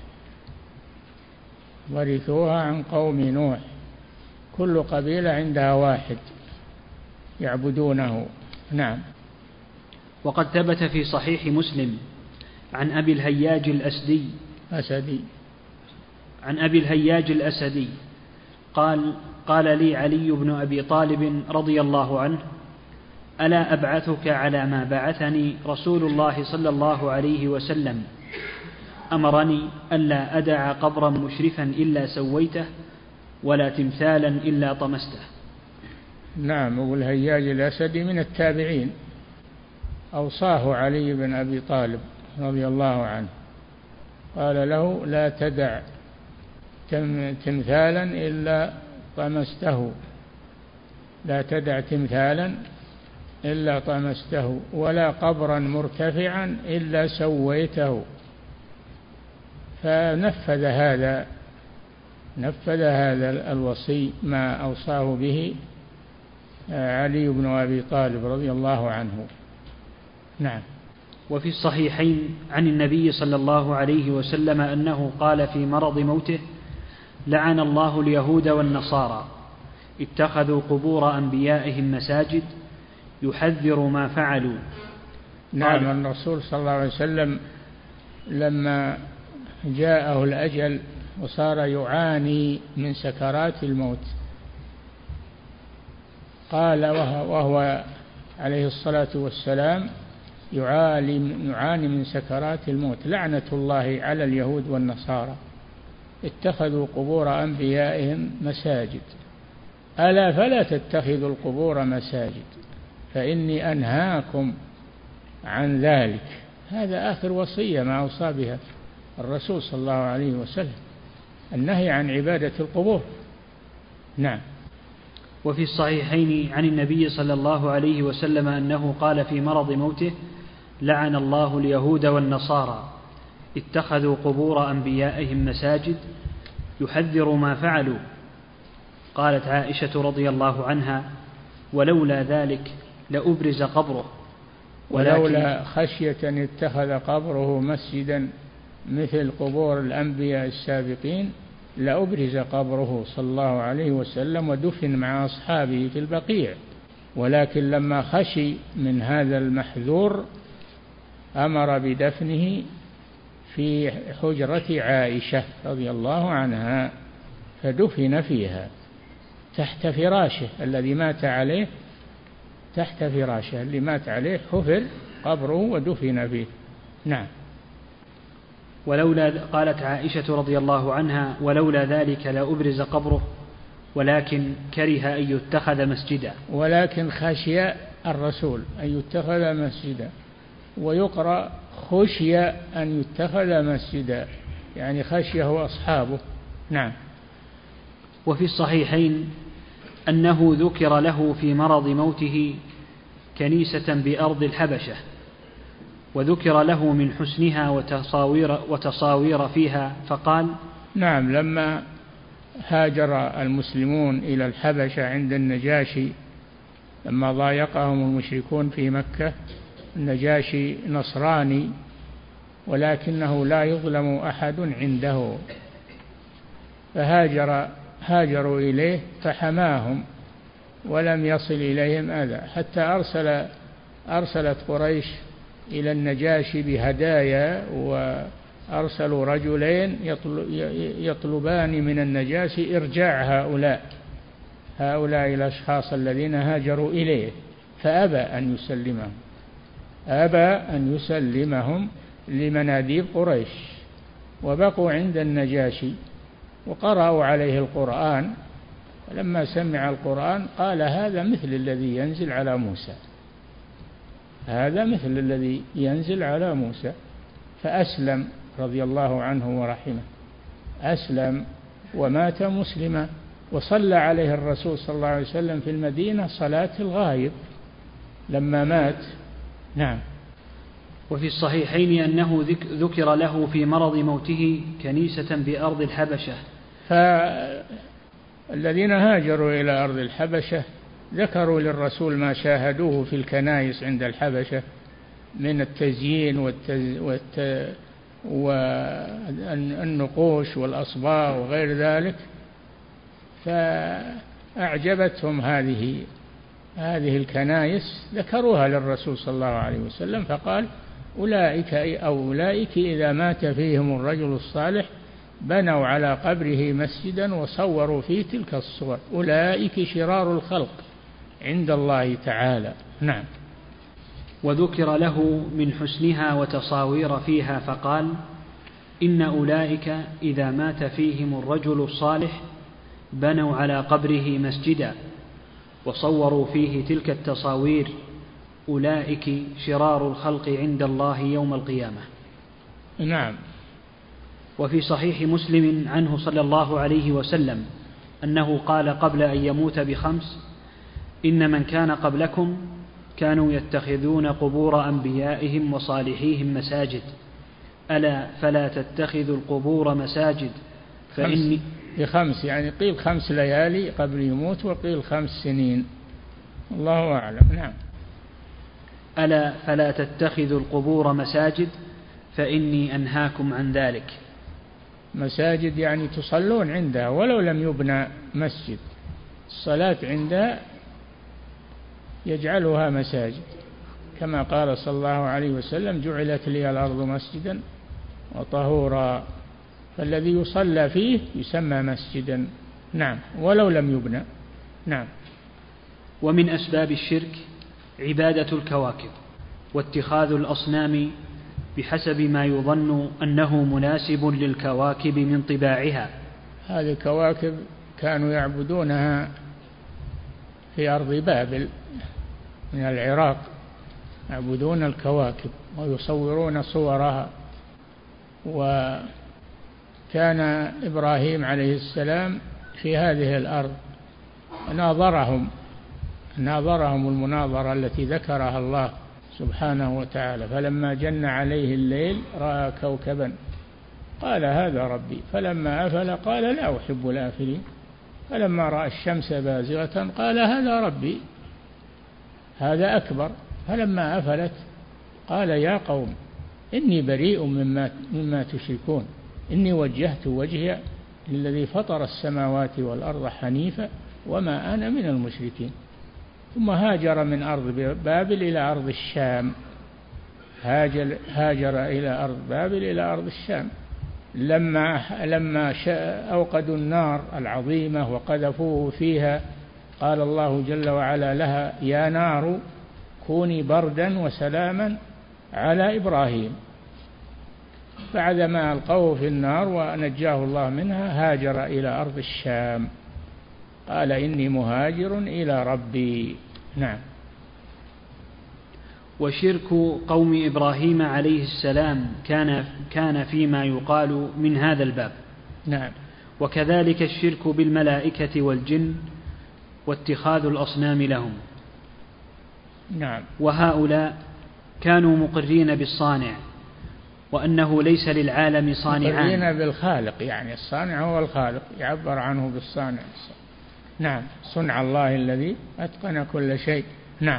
ورثوها عن قوم نوح، كل قبيلة عندها واحد يعبدونه. نعم. وقد ثبت في صحيح مسلم عن أبي الهياج الأسدي قال لي علي بن أبي طالب رضي الله عنه: ألا أبعثك على ما بعثني رسول الله صلى الله عليه وسلم؟ أمرني ألا أدع قبرا مشرفا إلا سويته ولا تمثالا إلا طمسته. نعم. أبو الهياج الأسدي من التابعين، أوصاه علي بن أبي طالب رضي الله عنه، قال له: لا تدع تمثالا إلا طمسته، لا تدع تمثالا إلا طمسته، ولا قبرا مرتفعا إلا سويته. فنفذ هذا الوصي ما أوصاه به علي بن أبي طالب رضي الله عنه. نعم. وفي الصحيحين عن النبي صلى الله عليه وسلم أنه قال في مرض موته: لعن الله اليهود والنصارى اتخذوا قبور أنبيائهم مساجد يحذر ما فعلوا. نعم. الرسول صلى الله عليه وسلم لما جاءه الأجل وصار يعاني من سكرات الموت، قال وهو عليه الصلاة والسلام يعاني من سكرات الموت: لعنة الله على اليهود والنصارى اتخذوا قبور أنبيائهم مساجد، ألا فلا تتخذوا القبور مساجد فإني أنهاكم عن ذلك. هذا آخر وصية ما أوصى بها الرسول صلى الله عليه وسلم، النهي عن عبادة القبور. نعم. وفي الصحيحين عن النبي صلى الله عليه وسلم أنه قال في مرض موته: لعن الله اليهود والنصارى اتخذوا قبور أنبيائهم مساجد يحذر ما فعلوا. قالت عائشة رضي الله عنها: ولولا ذلك لأبرز قبره، ولولا خشية أن يتخذ قبره مسجدا مثل قبور الأنبياء السابقين لأبرز قبره صلى الله عليه وسلم ودفن مع أصحابه في البقيع، ولكن لما خشي من هذا المحذور أمر بدفنه في حجرة عائشة رضي الله عنها، فدفن فيها تحت فراشه الذي مات عليه، تحت فراشه اللي مات عليه حفر قبره ودفن فيه. نعم. قالت عائشة رضي الله عنها: ولولا ذلك لأبرز قبره ولكن كره أن يتخذ مسجدا. ولكن خشي الرسول أن يتخذ مسجدا، ويقرأ خشي أن يتخذ مسجدا، يعني خشيه أصحابه. نعم. وفي الصحيحين أنه ذكر له في مرض موته كنيسة بأرض الحبشة، وذكر له من حسنها وتصاوير فيها فقال: نعم، لما هاجر المسلمون إلى الحبشة عند النجاشي لما ضايقهم المشركون في مكة، النجاشي نصراني ولكنه لا يظلم أحد عنده، فهاجروا إليه فحماهم ولم يصل إليهم أذى، حتى أرسلت قريش إلى النجاشي بهدايا، وأرسلوا رجلين يطلبان من النجاشي إرجاع هؤلاء الأشخاص الذين هاجروا إليه، فأبى أن يسلمهم لمناديب قريش، وبقوا عند النجاشي وقرأوا عليه القرآن. ولما سمع القرآن قال: هذا مثل الذي ينزل على موسى، هذا مثل الذي ينزل على موسى. فأسلم رضي الله عنه ورحمه، أسلم ومات مسلما، وصلى عليه الرسول صلى الله عليه وسلم في المدينة صلاة الغائب لما مات. نعم. وفي الصحيحين أنه ذكر له في مرض موته كنيسة بأرض الحبشة. فالذين هاجروا إلى أرض الحبشة ذكروا للرسول ما شاهدوه في الكنائس عند الحبشة من التزيين والنقوش والأصباغ وغير ذلك، فأعجبتهم هذه الكنائس، ذكروها للرسول صلى الله عليه وسلم، فقال: أولئك إذا مات فيهم الرجل الصالح بنوا على قبره مسجدا وصوروا فيه تلك الصور، أولئك شرار الخلق عند الله تعالى. نعم. وذكر له من حسنها وتصاوير فيها فقال: إن أولئك إذا مات فيهم الرجل الصالح بنوا على قبره مسجدا وصوروا فيه تلك التصاوير، أولئك شرار الخلق عند الله يوم القيامة. نعم. وفي صحيح مسلم عنه صلى الله عليه وسلم أنه قال قبل أن يموت ب5: إن من كان قبلكم كانوا يتخذون قبور أنبيائهم وصالحيهم مساجد، ألا فلا تتخذوا القبور مساجد فإني ب5، يعني قيل 5 ليالي قبل يموت، وقيل 5 سنين، الله أعلم. نعم. ألا فلا تتخذوا القبور مساجد فإني أنهاكم عن ذلك. مساجد يعني تصلون عندها ولو لم يبنى مسجد، الصلاة عندها يجعلها مساجد، كما قال صلى الله عليه وسلم: جعلت لي الأرض مسجدا وطهورا، فالذي يصلى فيه يسمى مسجدا. نعم، ولو لم يبنى. نعم. ومن أسباب الشرك عبادة الكواكب واتخاذ الأصنام بحسب ما يظن أنه مناسب للكواكب من طباعها. هذه الكواكب كانوا يعبدونها في أرض بابل من العراق، يعبدون الكواكب ويصورون صورها. وكان إبراهيم عليه السلام في هذه الأرض ناظرهم المناظرة التي ذكرها الله سبحانه وتعالى. فلما جن عليه الليل رأى كوكبا قال هذا ربي، فلما أفل قال لا أحب الآفلين، فلما رأى الشمس بازغة قال هذا ربي هذا أكبر، فلما أفلت قال يا قوم إني بريء مما تشركون، إني وجهت وجهي للذي فطر السماوات والأرض حنيفا وما أنا من المشركين. ثم هاجر من أرض بابل إلى أرض الشام، هاجر إلى أرض بابل إلى أرض الشام. لما أوقدوا النار العظيمة وقذفوه فيها قال الله جل وعلا لها يا نار كوني بردا وسلاما على إبراهيم. بعدما ألقوه في النار ونجاه الله منها هاجر إلى أرض الشام، قال إني مهاجر إلى ربي. نعم. وشرك قوم إبراهيم عليه السلام كان فيما يقال من هذا الباب. نعم. وكذلك الشرك بالملائكة والجن واتخاذ الأصنام لهم. نعم. وهؤلاء كانوا مقرين بالصانع وأنه ليس للعالم صانعان. مقرين بالخالق، يعني الصانع هو الخالق، يعبر عنه بالصانع. نعم. صنع الله الذي أتقن كل شيء. نعم.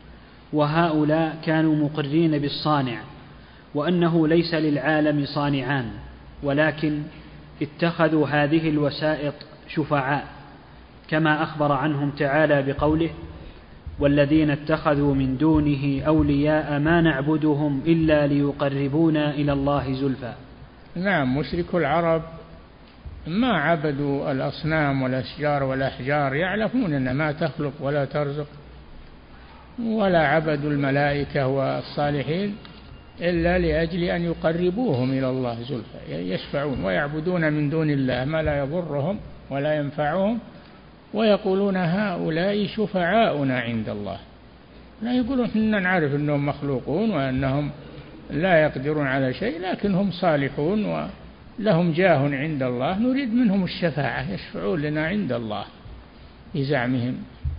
وهؤلاء كانوا مقرين بالصانع وأنه ليس للعالم صانعان، ولكن اتخذوا هذه الوسائط شفعاء، كما أخبر عنهم تعالى بقوله والذين اتخذوا من دونه أولياء ما نعبدهم إلا ليقربونا إلى الله زلفى. نعم. مشركو العرب ما عبدوا الأصنام والأشجار والأحجار، يعلمون أن ما تخلق ولا ترزق، ولا عبدوا الملائكة والصالحين إلا لأجل أن يقربوهم إلى الله زلفى، يشفعون ويعبدون من دون الله ما لا يضرهم ولا ينفعهم، ويقولون هؤلاء شفعاؤنا عند الله. لا يقولون إننا نعرف أنهم مخلوقون وأنهم لا يقدرون على شيء، لكن هم صالحون ولهم جاه عند الله، نريد منهم الشفاعة، يشفعون لنا عند الله بزعمهم.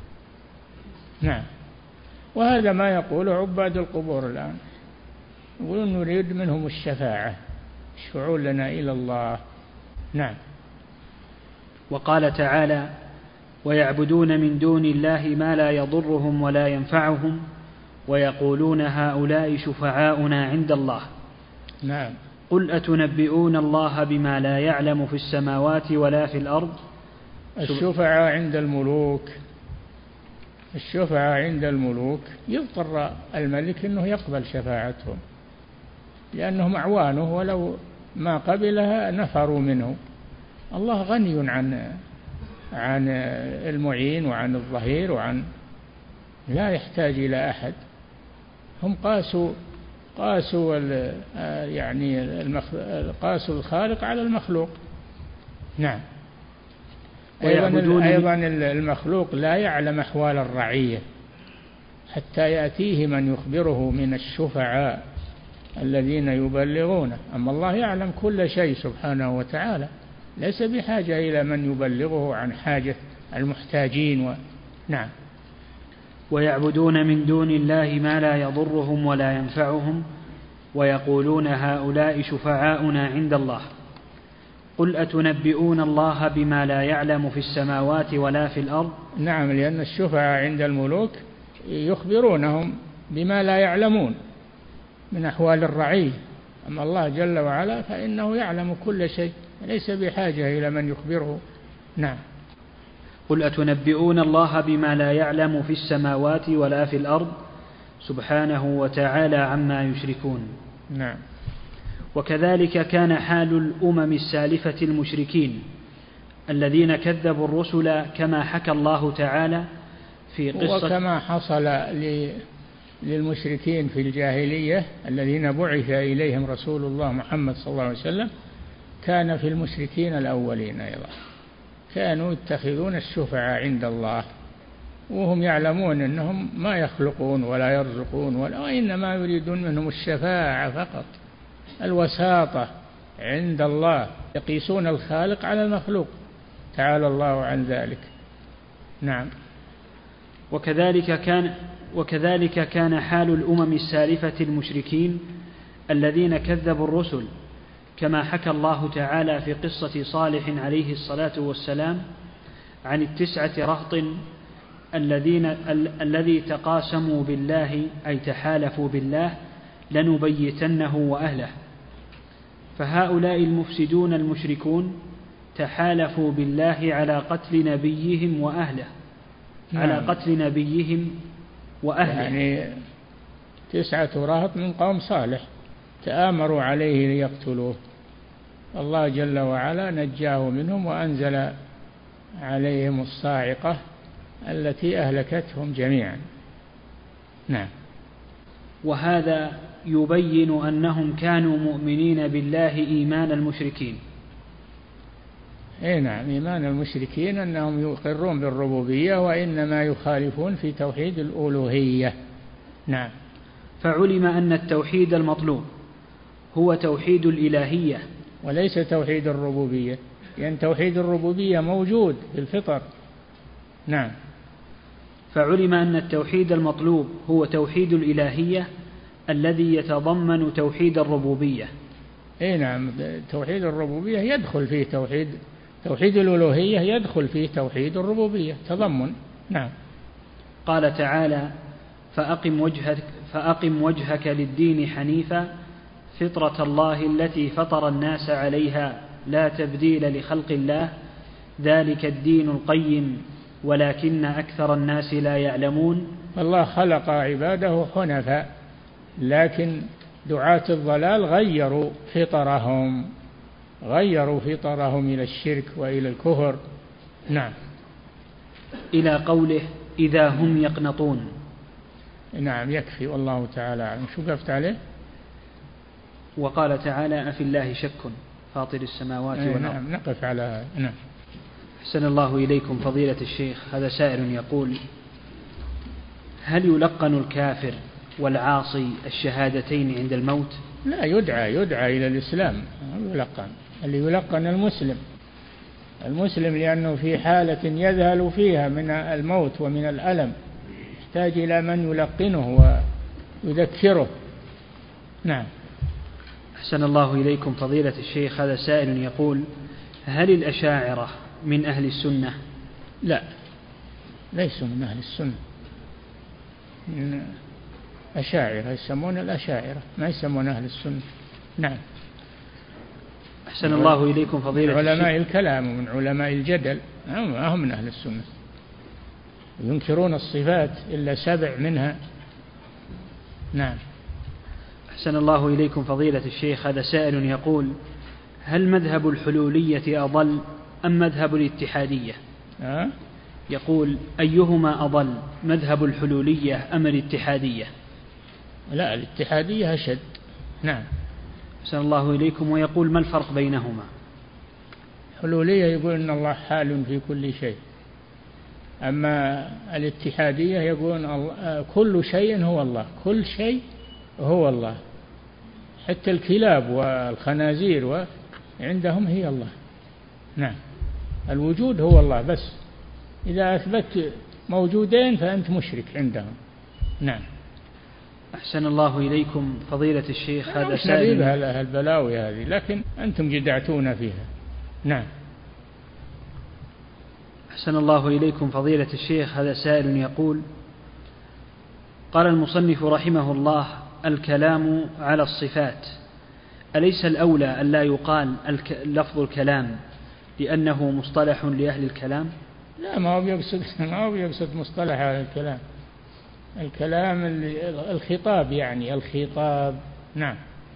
نعم. وهذا ما يقوله عباد القبور الآن، يقولون نريد منهم الشفاعة، يشفعون لنا إلى الله. نعم. وقال تعالى ويعبدون من دون الله ما لا يضرهم ولا ينفعهم ويقولون هؤلاء شفعاؤنا عند الله. نعم. قل أتنبئون الله بما لا يعلم في السماوات ولا في الأرض. الشفعاء عند الملوك، الشفعاء عند الملوك يضطر الملك أنه يقبل شفاعتهم لأنهم أعوانه، ولو ما قبلها نفروا منه. الله غني عن المعين وعن الظهير لا يحتاج إلى أحد. هم قاسوا قاسوا الخالق على المخلوق. نعم. أيضا المخلوق لا يعلم أحوال الرعية حتى يأتيه من يخبره من الشفعاء الذين يبلغونه، أما الله يعلم كل شيء سبحانه وتعالى، ليس بحاجة إلى من يبلغه عن حاجة المحتاجين. نعم. ويعبدون من دون الله ما لا يضرهم ولا ينفعهم ويقولون هؤلاء شفعاؤنا عند الله. قل أتنبئون الله بما لا يعلم في السماوات ولا في الأرض. نعم. لأن الشفعاء عند الملوك يخبرونهم بما لا يعلمون من أحوال الرعية، أما الله جل وعلا فإنه يعلم كل شيء، ليس بحاجة إلى من يخبره. نعم. قل أتنبئون الله بما لا يعلم في السماوات ولا في الأرض سبحانه وتعالى عما يشركون. نعم. وكذلك كان حال الأمم السالفة المشركين الذين كذبوا الرسل، كما حكى الله تعالى في قصة وكما حصل للمشركين في الجاهلية الذين بعث إليهم رسول الله محمد صلى الله عليه وسلم، كان في المشركين الأولين أيضا كانوا يتخذون الشفعاء عند الله وهم يعلمون أنهم ما يخلقون ولا يرزقون وإنما يريدون منهم الشفاعة فقط، الوساطة عند الله، يقيسون الخالق على المخلوق، تعالى الله عن ذلك. نعم. وكذلك كان حال الأمم السالفة المشركين الذين كذبوا الرسل، كما حكى الله تعالى في قصة صالح عليه الصلاة والسلام عن 9 رهط الذي تقاسموا بالله أي تحالفوا بالله لنبيتنه وأهله. فهؤلاء المفسدون المشركون تحالفوا بالله على قتل نبيهم وأهله. نعم. على قتل نبيهم وأهله، يعني 9 رهط من قوم صالح تآمروا عليه ليقتلوه، الله جل وعلا نجاه منهم وأنزل عليهم الصاعقة التي أهلكتهم جميعا. نعم. وهذا يبين أنهم كانوا مؤمنين بالله إيمان المشركين. نعم، إيمان المشركين أنهم يقرون بالربوبية وإنما يخالفون في توحيد الألوهية. نعم. فعلم أن التوحيد المطلوب هو توحيد الإلهية وليس توحيد الربوبية، لأن توحيد الربوبية موجود في الفطر. نعم. فعلم أن التوحيد المطلوب هو توحيد الإلهية الذي يتضمن توحيد الربوبية. نعم، توحيد الربوبية يدخل فيه توحيد الألوهية، يدخل فيه توحيد الربوبية تضمن. نعم. قال تعالى: فأقم وجهك للدين حنيفا فطرة الله التي فطر الناس عليها لا تبديل لخلق الله ذلك الدين القيم ولكن أكثر الناس لا يعلمون. الله خلق عباده حنفاء، لكن دعاة الضلال غيروا فطرهم إلى الشرك وإلى الكفر. نعم. إلى قوله: إذا هم يقنطون. نعم، يكفي والله تعالى أعلم. شو قفت عليه؟ وقال تعالى: أفي الله شك فاطر السماوات والأرض. نعم، نقف على هذا. نعم. أحسن الله إليكم فضيلة الشيخ. هذا سائل يقول: هل يلقن الكافر والعاصي الشهادتين عند الموت؟ لا، يدعى إلى الإسلام. اللي يلقن المسلم لأنه في حالة يذهل فيها من الموت ومن الألم، يحتاج إلى من يلقنه ويذكره. نعم. أحسن الله إليكم فضيلة الشيخ. هذا سائل يقول: هل الأشاعرة من أهل السنة؟ لا، ليسوا من أهل السنة، من أشاعرة، يسمون الأشاعرة، ما يسمون أهل السنة. نعم. أحسن الله إليكم فضيلة الشيخ. من علماء الكلام ومن علماء الجدل، هم من أهل السنة، ينكرون الصفات إلا 7 منها. نعم. أحسن الله إليكم فضيلة الشيخ. هذا سائل يقول: هل مذهب الحلولية أضل أم مذهب الاتحادية؟ يقول: أيهما أضل، مذهب الحلولية أم الاتحادية؟ لا، الاتحادية أشد. نعم. أحسن الله إليكم. ويقول: ما الفرق بينهما؟ الحلولية يقول إن الله حال في كل شيء، أما الاتحادية يقول كل شيء هو الله، كل شيء هو الله، حتى الكلاب والخنازير عندهم هي الله. نعم. الوجود هو الله بس، إذا أثبت موجودين فأنت مشرك عندهم. نعم. أحسن الله إليكم فضيلة الشيخ. هذا سائل البلاوي هذه، لكن أنتم جدعتونا فيها. نعم. أحسن الله إليكم فضيلة الشيخ. هذا سائل يقول: قال المصنف رحمه الله: الكلام على الصفات، أليس الأولى أن لا يقال لفظ الكلام لأنه مصطلح لأهل الكلام؟ لا، ما هو بيقصد مصطلح أهل الكلام، الكلام الخطاب، يعني الخطاب. نعم.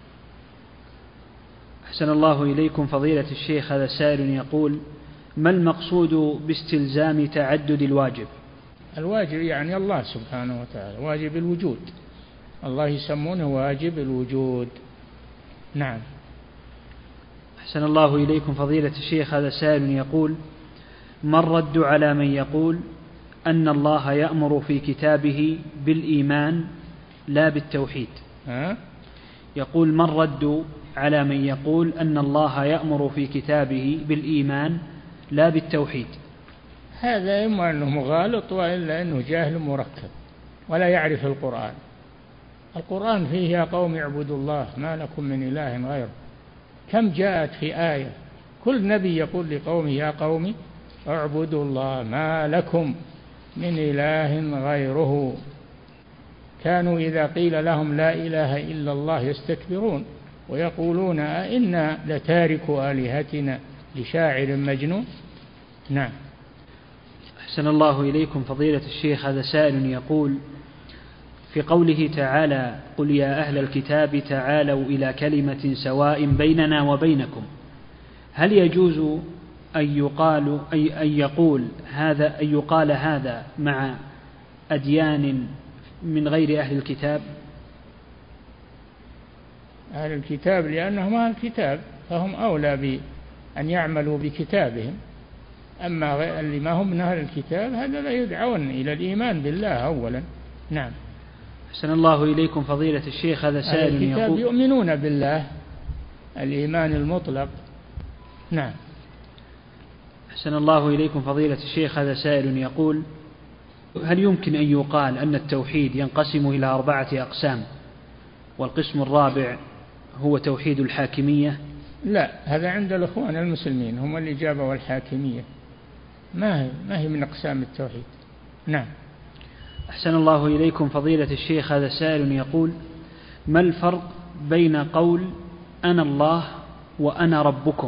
أحسن الله إليكم فضيلة الشيخ. هذا سائل يقول: ما المقصود باستلزام تعدد الواجب؟ الواجب يعني الله سبحانه وتعالى، واجب الوجود، الله يسمونه واجب الوجود. نعم. أحسن الله إليكم فضيلة الشيخ. هذا سائل يقول: ما الرد على من يقول أن الله يأمر في كتابه بالإيمان لا بالتوحيد؟ يقول: ما الرد على من يقول أن الله يأمر في كتابه بالإيمان لا بالتوحيد؟ هذا إما أنه مغالط وإلا أنه جاهل مركب ولا يعرف القرآن. القرآن فيه يا قوم اعبدوا الله ما لكم من إله غيره، كم جاءت في آية كل نبي يقول لقومه يا قوم اعبدوا الله ما لكم من إله غيره. كانوا إذا قيل لهم لا إله إلا الله يستكبرون ويقولون أئنا لتاركوا آلهتنا لشاعر مجنون. نعم. أحسن الله إليكم فضيلة الشيخ. هذا سائل يقول في قوله تعالى قل يا أهل الكتاب تعالوا إلى كلمة سواء بيننا وبينكم، هل يجوز أن يقال هذا مع أديان من غير أهل الكتاب؟ أهل الكتاب لأنهم أهل الكتاب فهم أولى بأن يعملوا بكتابهم، أما اللي ما هم من أهل الكتاب هذا لا يدعون إلى الإيمان بالله أولا. نعم. أحسن الله إليكم فضيلة الشيخ. هذا سائل يقول يؤمنون بالله الإيمان المطلق. نعم. أحسن الله إليكم فضيلة الشيخ. هذا سائل يقول هل يمكن أن يقال أن التوحيد ينقسم إلى 4 أقسام والقسم الرابع هو توحيد الحاكمية؟ لا، هذا عند الإخوان المسلمين هم اللي جابوا الحاكمية، ما هي من أقسام التوحيد. نعم. أحسن الله إليكم فضيلة الشيخ. هذا سائل يقول ما الفرق بين قول أنا الله وأنا ربكم؟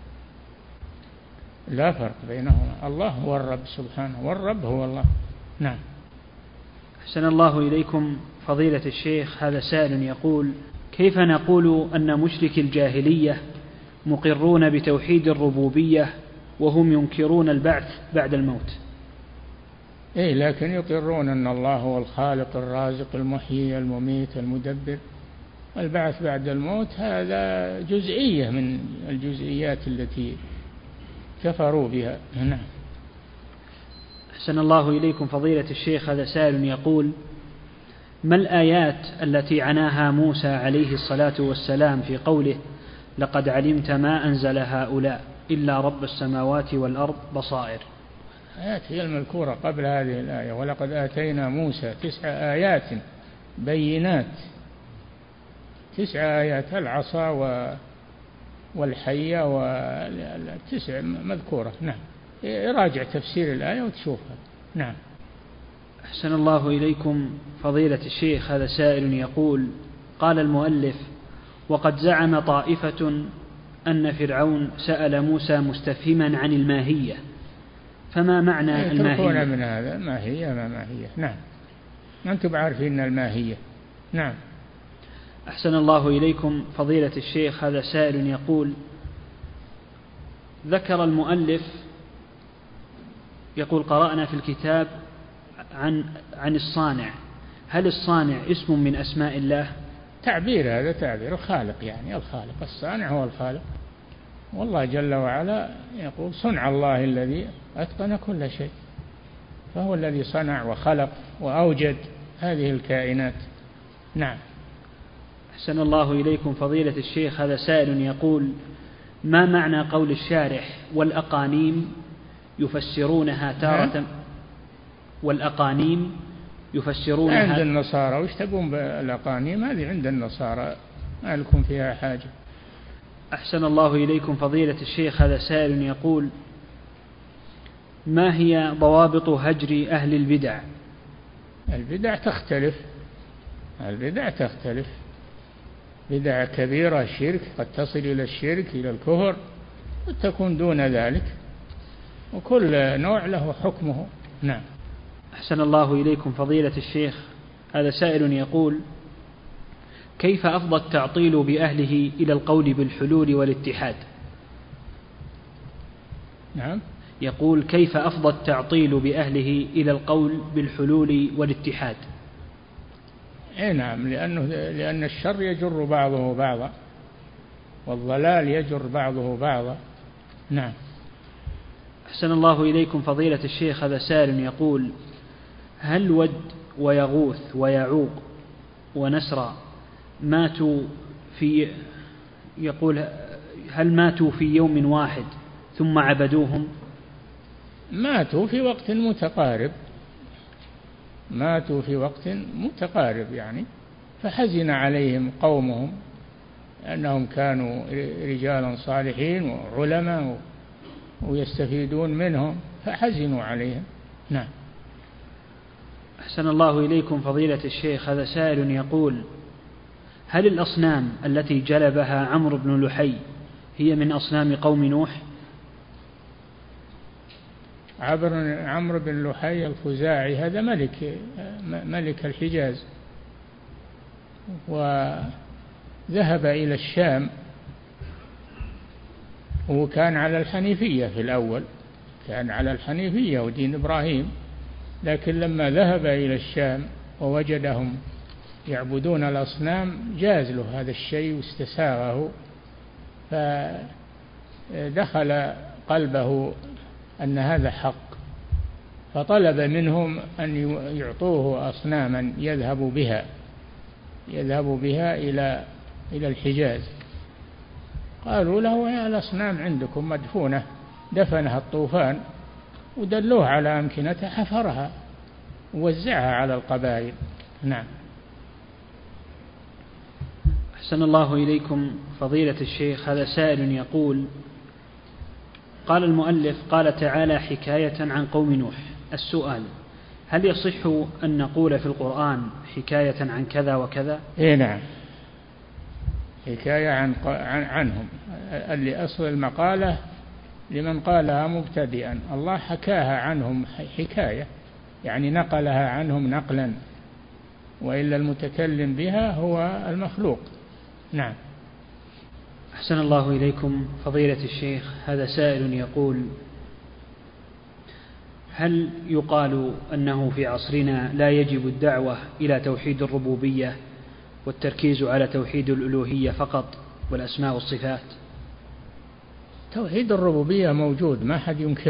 لا فرق بينهما، الله هو الرب سبحانه والرب هو الله. نعم. أحسن الله إليكم فضيلة الشيخ. هذا سائل يقول كيف نقول أن مشرك الجاهلية مقرون بتوحيد الربوبية وهم ينكرون البعث بعد الموت؟ لكن يقرون أن الله هو الخالق الرازق المحيي المميت المدبر. البعث بعد الموت هذا جزئية من الجزئيات التي كفروا بها. نعم. أحسن الله إليكم فضيلة الشيخ. هذا سائل يقول ما الآيات التي عناها موسى عليه الصلاة والسلام في قوله لقد علمت ما أنزل هؤلاء إلا رب السماوات والأرض بصائر؟ آيات هي المذكورة قبل هذه الآية ولقد آتينا موسى 9 آيات بينات. 9 آيات العصا والحية و9 مذكورة. نعم. راجع تفسير الآية وتشوفها. نعم. أحسن الله إليكم فضيلة الشيخ. هذا سائل يقول قال المؤلف وقد زعم طائفة أن فرعون سأل موسى مستفهما عن الماهية، فما معنى الماهية؟ من هذا ماهية ما ماهية. نعم. أنتم عارفين الماهية. نعم. أحسن الله إليكم فضيلة الشيخ. هذا سائل يقول ذكر المؤلف يقول قرأنا في الكتاب عن الصانع، هل الصانع اسم من أسماء الله؟ تعبير، هذا تعبير الخالق، يعني الخالق. الصانع هو الخالق، والله جل وعلا يقول صنع الله الذي أتقن كل شيء، فهو الذي صنع وخلق وأوجد هذه الكائنات. نعم. أحسن الله إليكم فضيلة الشيخ. هذا سائل يقول ما معنى قول الشارح والأقانيم يفسرونها تارة والأقانيم يفسرونها عند النصارى، وش تقوم بالأقانيم؟ هذه عند النصارى ما لكم فيها حاجة. أحسن الله إليكم فضيلة الشيخ. هذا سائل يقول ما هي ضوابط هجر أهل البدع؟ البدع تختلف. بدع كبيرة الشرك قد تصل إلى الشرك إلى الكفر، وتكون دون ذلك، وكل نوع له حكمه. نعم. أحسن الله إليكم فضيلة الشيخ. هذا سائل يقول كيف أفضى التعطيل بأهله إلى القول بالحلول والاتحاد؟ نعم. يقول كيف أفضى التعطيل بأهله إلى القول بالحلول والاتحاد؟ نعم، لأن الشر يجر بعضه بعضا، والضلال يجر بعضه بعضا. نعم. أحسن الله إليكم فضيلة الشيخ. هذا سائل يقول هل ود ويغوث ويعوق ونسرى هل ماتوا في يوم واحد ثم عبدوهم؟ ماتوا في وقت متقارب، ماتوا في وقت متقارب يعني، فحزن عليهم قومهم أنهم كانوا رجالا صالحين وعلماء ويستفيدون منهم، فحزنوا عليهم. نعم. أحسن الله إليكم فضيلة الشيخ، هذا سائل يقول: هل الأصنام التي جلبها عمرو بن لحي هي من أصنام قوم نوح؟ عمرو بن لحي الخزاعي هذا ملك الحجاز، وذهب إلى الشام، وكان على الحنيفية في الأول، كان على الحنيفية ودين إبراهيم، لكن لما ذهب إلى الشام ووجدهم يعبدون الأصنام جاز له هذا الشيء واستساغه، فدخل قلبه أن هذا حق، فطلب منهم أن يعطوه أصناما يذهب بها إلى الحجاز. قالوا له: الأصنام عندكم مدفونة، دفنها الطوفان، ودلوه على أمكنتها، حفرها ووزعها على القبائل. نعم. أحسن الله إليكم فضيلة الشيخ، هذا سائل يقول: قال المؤلف قال تعالى حكاية عن قوم نوح. السؤال: هل يصح أن نقول في القرآن حكاية عن كذا وكذا؟ إيه نعم، حكاية عنهم، اللي أصل المقالة لمن قالها مبتدئا، الله حكاها عنهم حكاية، يعني نقلها عنهم نقلا، وإلا المتكلم بها هو المخلوق. نعم. أحسن الله إليكم فضيلة الشيخ، هذا سائل يقول: هل يقال أنه في عصرنا لا يجب الدعوة إلى توحيد الربوبية والتركيز على توحيد الألوهية فقط والأسماء والصفات؟ توحيد الربوبية موجود، ما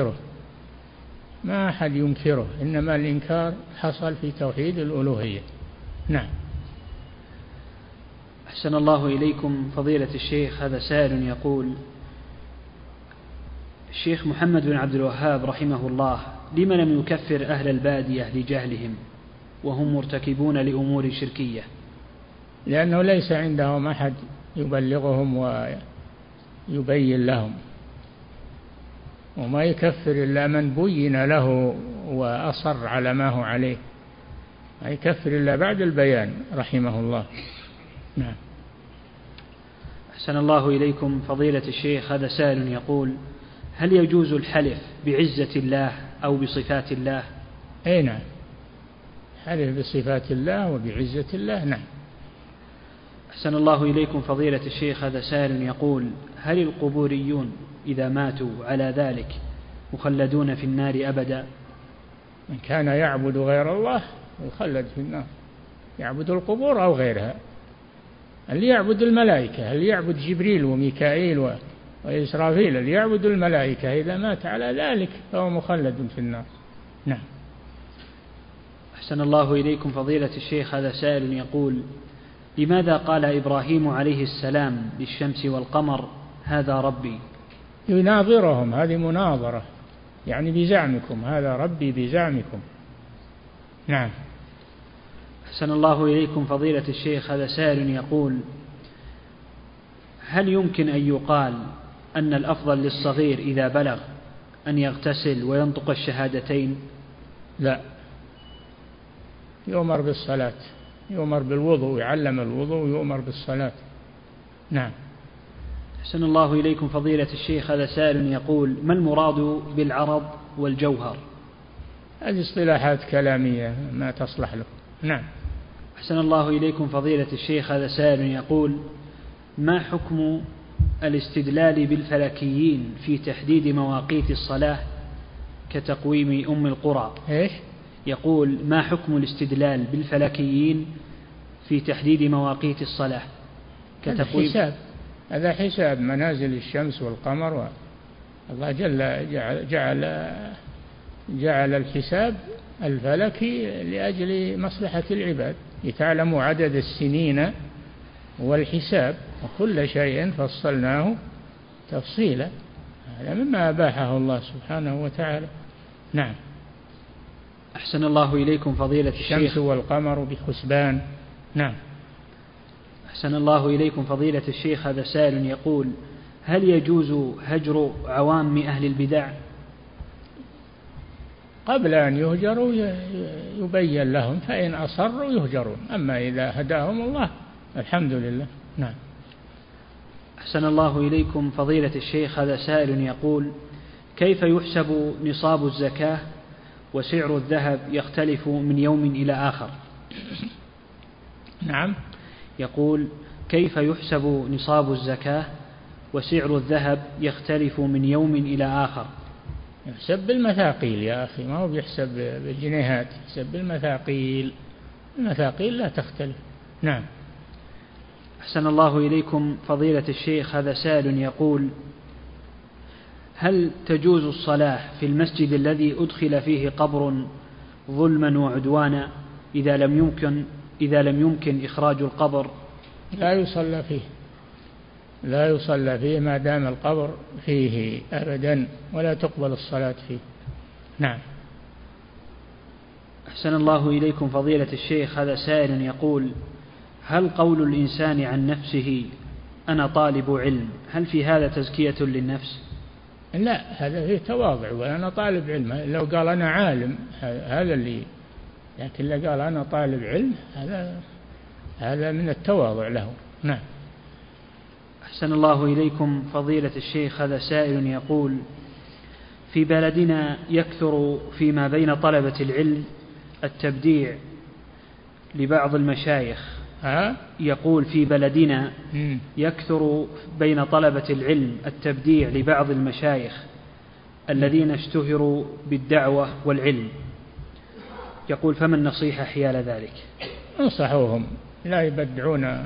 أحد ينكره، إنما الإنكار حصل في توحيد الألوهية. نعم. أحسن الله إليكم فضيلة الشيخ، هذا سائل يقول: الشيخ محمد بن عبد الوهاب رحمه الله لما لم يكفر أهل البادية لجهلهم وهم مرتكبون لأمور شركية؟ لأنه ليس عندهم أحد يبلغهم ويبين لهم، وما يكفر إلا من بين له وأصر على ما هو عليه، ما يكفر إلا بعد البيان رحمه الله. نعم. أحسن الله إليكم فضيلة الشيخ، هذا سائل يقول: هل يجوز الحلف بعزة الله أو بصفات الله؟ أي نعم، حلف بصفات الله وبعزة الله. نعم. أحسن الله إليكم فضيلة الشيخ، هذا سائل يقول: هل القبوريون إذا ماتوا على ذلك مخلدون في النار أبدا؟ من كان يعبد غير الله يخلد في النار، يعبد القبور أو غيرها، اللي يعبد الملائكة، اللي يعبد جبريل وميكائيل وإسرافيل، اللي يعبد الملائكة إذا مات على ذلك فهو مخلد في النار. نعم. أحسن الله إليكم فضيلة الشيخ، هذا سائل يقول: لماذا قال إبراهيم عليه السلام للشمس والقمر هذا ربي؟ يناظرهم، هذه مناظرة، يعني بزعمكم، هذا ربي بزعمكم. نعم. أحسن الله إليكم فضيلة الشيخ، هذا سائل يقول: هل يمكن أن يقال أن الأفضل للصغير إذا بلغ أن يغتسل وينطق الشهادتين؟ لا، يؤمر بالصلاة، يؤمر بالوضوء، يعلم الوضوء ويؤمر بالصلاة. نعم. أحسن الله إليكم فضيلة الشيخ، هذا سائل يقول: ما المراد بالعرض والجوهر؟ هذه اصطلاحات كلامية ما تصلح له. نعم. أحسن الله إليكم فضيلة الشيخ، هذا سائل يقول: ما حكم الاستدلال بالفلكيين في تحديد مواقيت الصلاة كتقويم أم القرى؟ إيش؟ يقول: ما حكم الاستدلال بالفلكيين في تحديد مواقيت الصلاة كتقويم؟ حساب، هذا حساب منازل الشمس والقمر، الله جعل الحساب الفلكي لأجل مصلحة العباد، لتعلموا عدد السنين والحساب، وكل شيء فصلناه تفصيلا، هذا مما أباحه الله سبحانه وتعالى. نعم. أحسن الله إليكم فضيلة الشيخ. الشمس والقمر بحسبان. نعم. أحسن الله إليكم فضيلة الشيخ، هذا سائل يقول: هل يجوز هجر عوام أهل البدع؟ قبل أن يهجروا يبين لهم، فإن أصروا يهجرون، أما إذا هداهم الله الحمد لله. نعم. أحسن الله إليكم فضيلة الشيخ، هذا سائل يقول: كيف يحسب نصاب الزكاة وسعر الذهب يختلف من يوم إلى آخر؟ نعم. يقول: كيف يحسب نصاب الزكاة وسعر الذهب يختلف من يوم إلى آخر؟ يحسب بالمثاقيل يا أخي، ما هو بيحسب بالجنيهات، يحسب بالمثاقيل، المثاقيل لا تختلف. نعم. أحسن الله إليكم فضيلة الشيخ، هذا سائل يقول: هل تجوز الصلاة في المسجد الذي أدخل فيه قبر ظلما وعدوانا إذا لم يمكن إخراج القبر؟ لا يصلى فيه، لا يصلى فيه ما دام القبر فيه أبدا، ولا تقبل الصلاة فيه. نعم. أحسن الله إليكم فضيلة الشيخ، هذا سائل يقول: هل قول الإنسان عن نفسه أنا طالب علم، هل في هذا تزكية للنفس؟ لا، هذا فيه تواضع، وأنا طالب علم. لو قال أنا عالم هذا اللي، لكن لو قال أنا طالب علم هذا من التواضع له. نعم. أحسن الله إليكم فضيلة الشيخ، هذا سائل يقول: في بلدنا يكثر فيما بين طلبة العلم التبديع لبعض المشايخ. يقول: في بلدنا يكثر بين طلبة العلم التبديع لبعض المشايخ الذين اشتهروا بالدعوة والعلم. يقول: فما النصيحة حيال ذلك؟ انصحوهم لا يبدعون،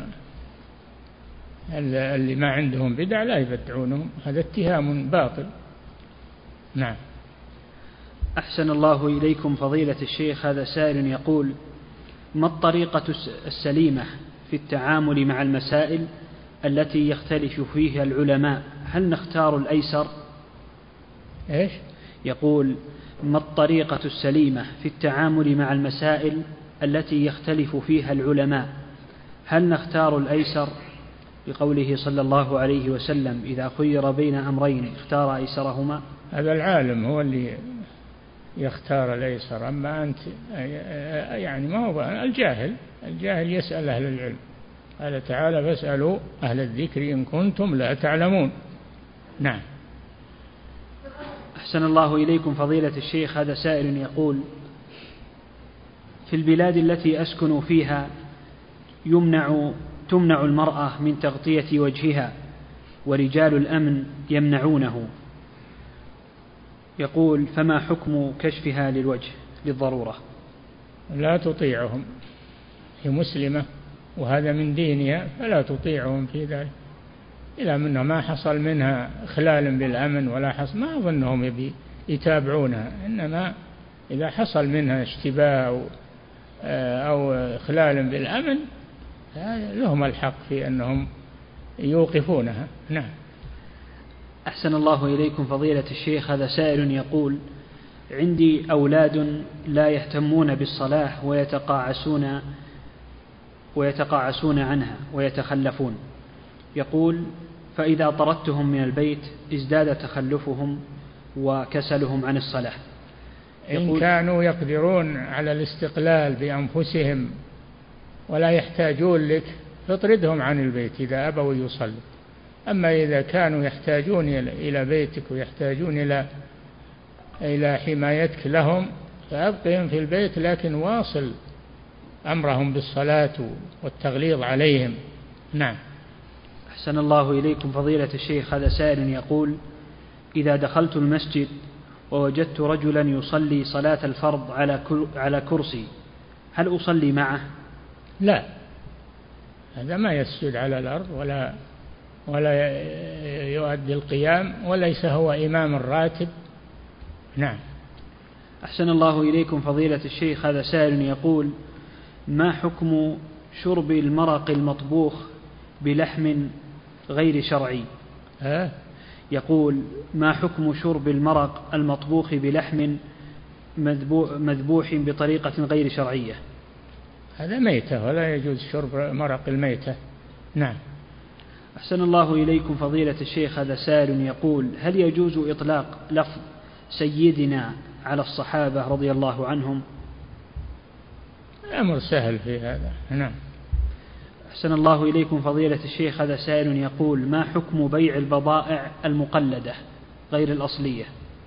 اللي ما عندهم بدع لا يبدعونهم، هذا اتهام باطل. نعم. أحسن الله إليكم فضيلة الشيخ، هذا سائل يقول: ما الطريقة السليمة في التعامل مع المسائل التي يختلف فيها العلماء؟ هل نختار الأيسر؟ إيش؟ يقول: ما الطريقة السليمة في التعامل مع المسائل التي يختلف فيها العلماء؟ هل نختار الأيسر؟ بقوله صلى الله عليه وسلم: إذا خير بين أمرين اختار أيسرهما. هذا العالم هو اللي يختار الأيسر، أما أنت يعني ما هو الجاهل يسأل أهل العلم. قال تعالى: فاسألوا أهل الذكر إن كنتم لا تعلمون. نعم. أحسن الله إليكم فضيلة الشيخ، هذا سائل يقول: في البلاد التي أسكن فيها تمنع المرأة من تغطية وجهها ورجال الأمن يمنعونه. يقول: فما حكم كشفها للوجه للضرورة؟ لا تطيعهم، هي مسلمة وهذا من دينها، فلا تطيعهم في ذلك، إلى منه ما حصل منها إخلال بالأمن ولا حصل، ما أظنهم يتابعونها، إنما إذا حصل منها اشتباه أو إخلال بالأمن لهم الحق في أنهم يوقفونها. نعم. أحسن الله إليكم فضيلة الشيخ، هذا سائل يقول: عندي أولاد لا يهتمون بالصلاة ويتقاعسون عنها ويتخلفون. يقول: فإذا طردتهم من البيت ازداد تخلفهم وكسلهم عن الصلاة. إن كانوا يقدرون على الاستقلال بأنفسهم ولا يحتاجون لك فاطردهم عن البيت إذا أبوا يصلوا. أما إذا كانوا يحتاجون إلى بيتك ويحتاجون إلى حمايتك لهم فأبقهم في البيت، لكن واصل أمرهم بالصلاة والتغليظ عليهم. نعم. أحسن الله إليكم فضيلة الشيخ، هذا سائل يقول: إذا دخلت المسجد ووجدت رجلا يصلي صلاة الفرض على كرسي هل أصلي معه؟ لا، هذا ما يسجد على الأرض ولا يؤدي القيام، وليس هو إمام الراتب. نعم. أحسن الله إليكم فضيلة الشيخ، هذا سائل يقول: ما حكم شرب المرق المطبوخ بلحم غير شرعي؟ يقول: ما حكم شرب المرق المطبوخ بلحم مذبوح بطريقة غير شرعية. هذا ميتة ولا يجوز شرب مرق الميتة. نعم. أحسن الله إليكم فضيلة الشيخ، هذا سائل يقول: هل يجوز إطلاق لفظ سيدنا على الصحابة رضي الله عنهم؟ الأمر سهل في هذا. نعم. أحسن الله إليكم فضيلة الشيخ، هذا سائل يقول: ما حكم بيع البضائع المقلدة غير الأصلية؟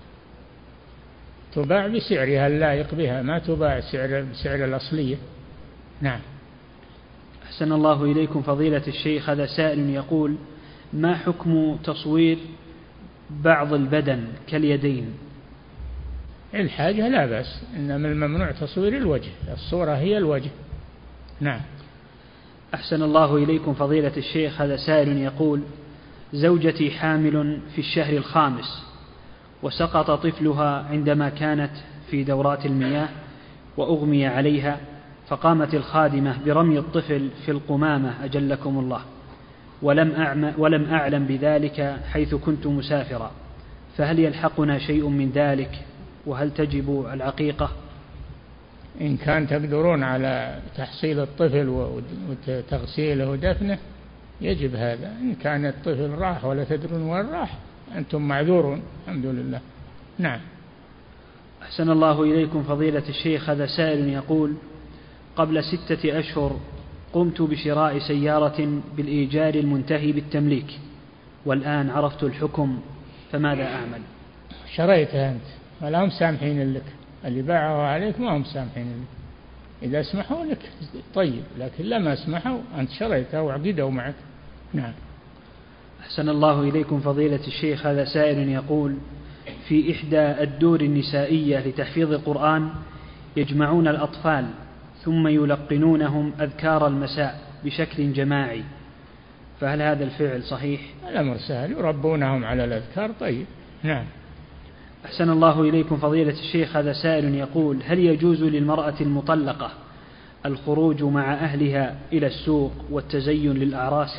تباع بسعرها اللائق بها، ما تباع بسعر الأصلية. نعم. أحسن الله إليكم فضيلة الشيخ، هذا سائل يقول: ما حكم تصوير بعض البدن كاليدين؟ الحاجة لا بأس، إنما الممنوع تصوير الوجه، الصورة هي الوجه. نعم. أحسن الله إليكم فضيلة الشيخ، هذا سائل يقول: زوجتي حامل في الشهر الخامس، وسقط طفلها عندما كانت في دورات المياه وأغمي عليها، فقامت الخادمة برمي الطفل في القمامة أجلكم الله، ولم أعلم بذلك حيث كنت مسافرا، فهل يلحقنا شيء من ذلك؟ وهل تجب العقيقة؟ إن كان تقدرون على تحصيل الطفل وتغسيله ودفنه يجب هذا. إن كان الطفل راح ولا تدرون وين راح أنتم معذورون، الحمد لله. نعم. أحسن الله إليكم فضيلة الشيخ، هذا سائل يقول: قبل 6 أشهر قمت بشراء سيارة بالإيجار المنتهي بالتمليك، والآن عرفت الحكم، فماذا أعمل؟ شريتها أنت ولا هم سامحين لك؟ اللي باعوا عليك ما هم سامحين لك. إذا اسمحوا لك طيب، لكن لما اسمحوا أنت شريتها وعقدوا معك. نعم. أحسن الله إليكم فضيلة الشيخ، هذا سائل يقول: في إحدى الدور النسائية لتحفيظ القرآن يجمعون الأطفال ثم يلقنونهم أذكار المساء بشكل جماعي، فهل هذا الفعل صحيح؟ الأمر سهل، يربونهم على الأذكار. طيب. نعم. أحسن الله إليكم فضيلة الشيخ، هذا سائل يقول: هل يجوز للمرأة المطلقة الخروج مع أهلها إلى السوق والتزين للأعراس؟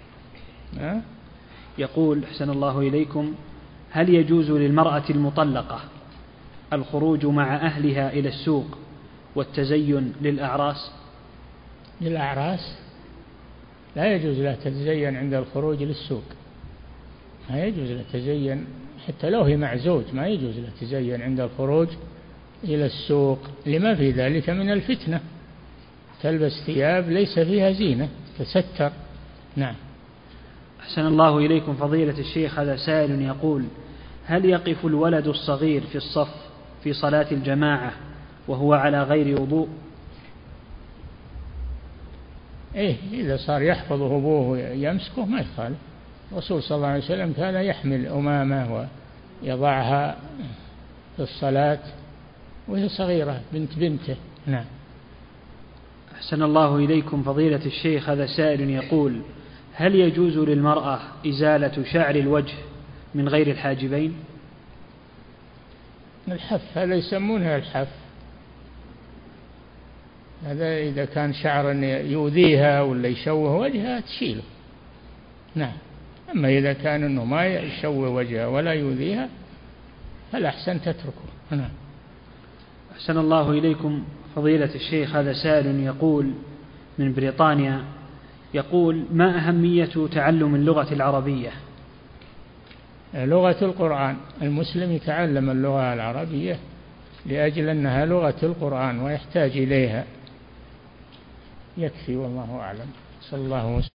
يقول: أحسن الله إليكم: هل يجوز للمرأة المطلقة الخروج مع أهلها إلى السوق والتزين للأعراس؟ للأعراس لا يجوز له تتزين عند الخروج للسوق، ما يجوز له تزين، حتى لو هي مع زوج ما يجوز له تزين عند الخروج إلى السوق، لما في ذلك من الفتنة. تلبس ثياب ليس فيها زينة، تستر. نعم. أحسن الله إليكم فضيلة الشيخ، هذا سائل يقول: هل يقف الولد الصغير في الصف في صلاة الجماعة وهو على غير وضوء؟ إذا صار يحفظه أبوه يمسكه ما يخالف. الرسول صلى الله عليه وسلم كان يحمل أمامة ويضعها في الصلاة وهي صغيرة بنت بنته. نعم. أحسن الله إليكم فضيلة الشيخ، هذا سائل يقول: هل يجوز للمرأة إزالة شعر الوجه من غير الحاجبين؟ الحف، هذا يسمونه الحف. هذا إذا كان شعر يؤذيها ولا يشوه وجهها تشيله. نعم. أما إذا كان أنه ما يشوه وجهها ولا يؤذيها فالأحسن تتركه. نعم. أحسن الله إليكم فضيلة الشيخ، هذا سائل يقول من بريطانيا، يقول: ما أهمية تعلم اللغة العربية؟ لغة القرآن، المسلم يتعلم اللغة العربية لأجل أنها لغة القرآن ويحتاج إليها، يكفي، والله أعلم. صلى الله وسلم.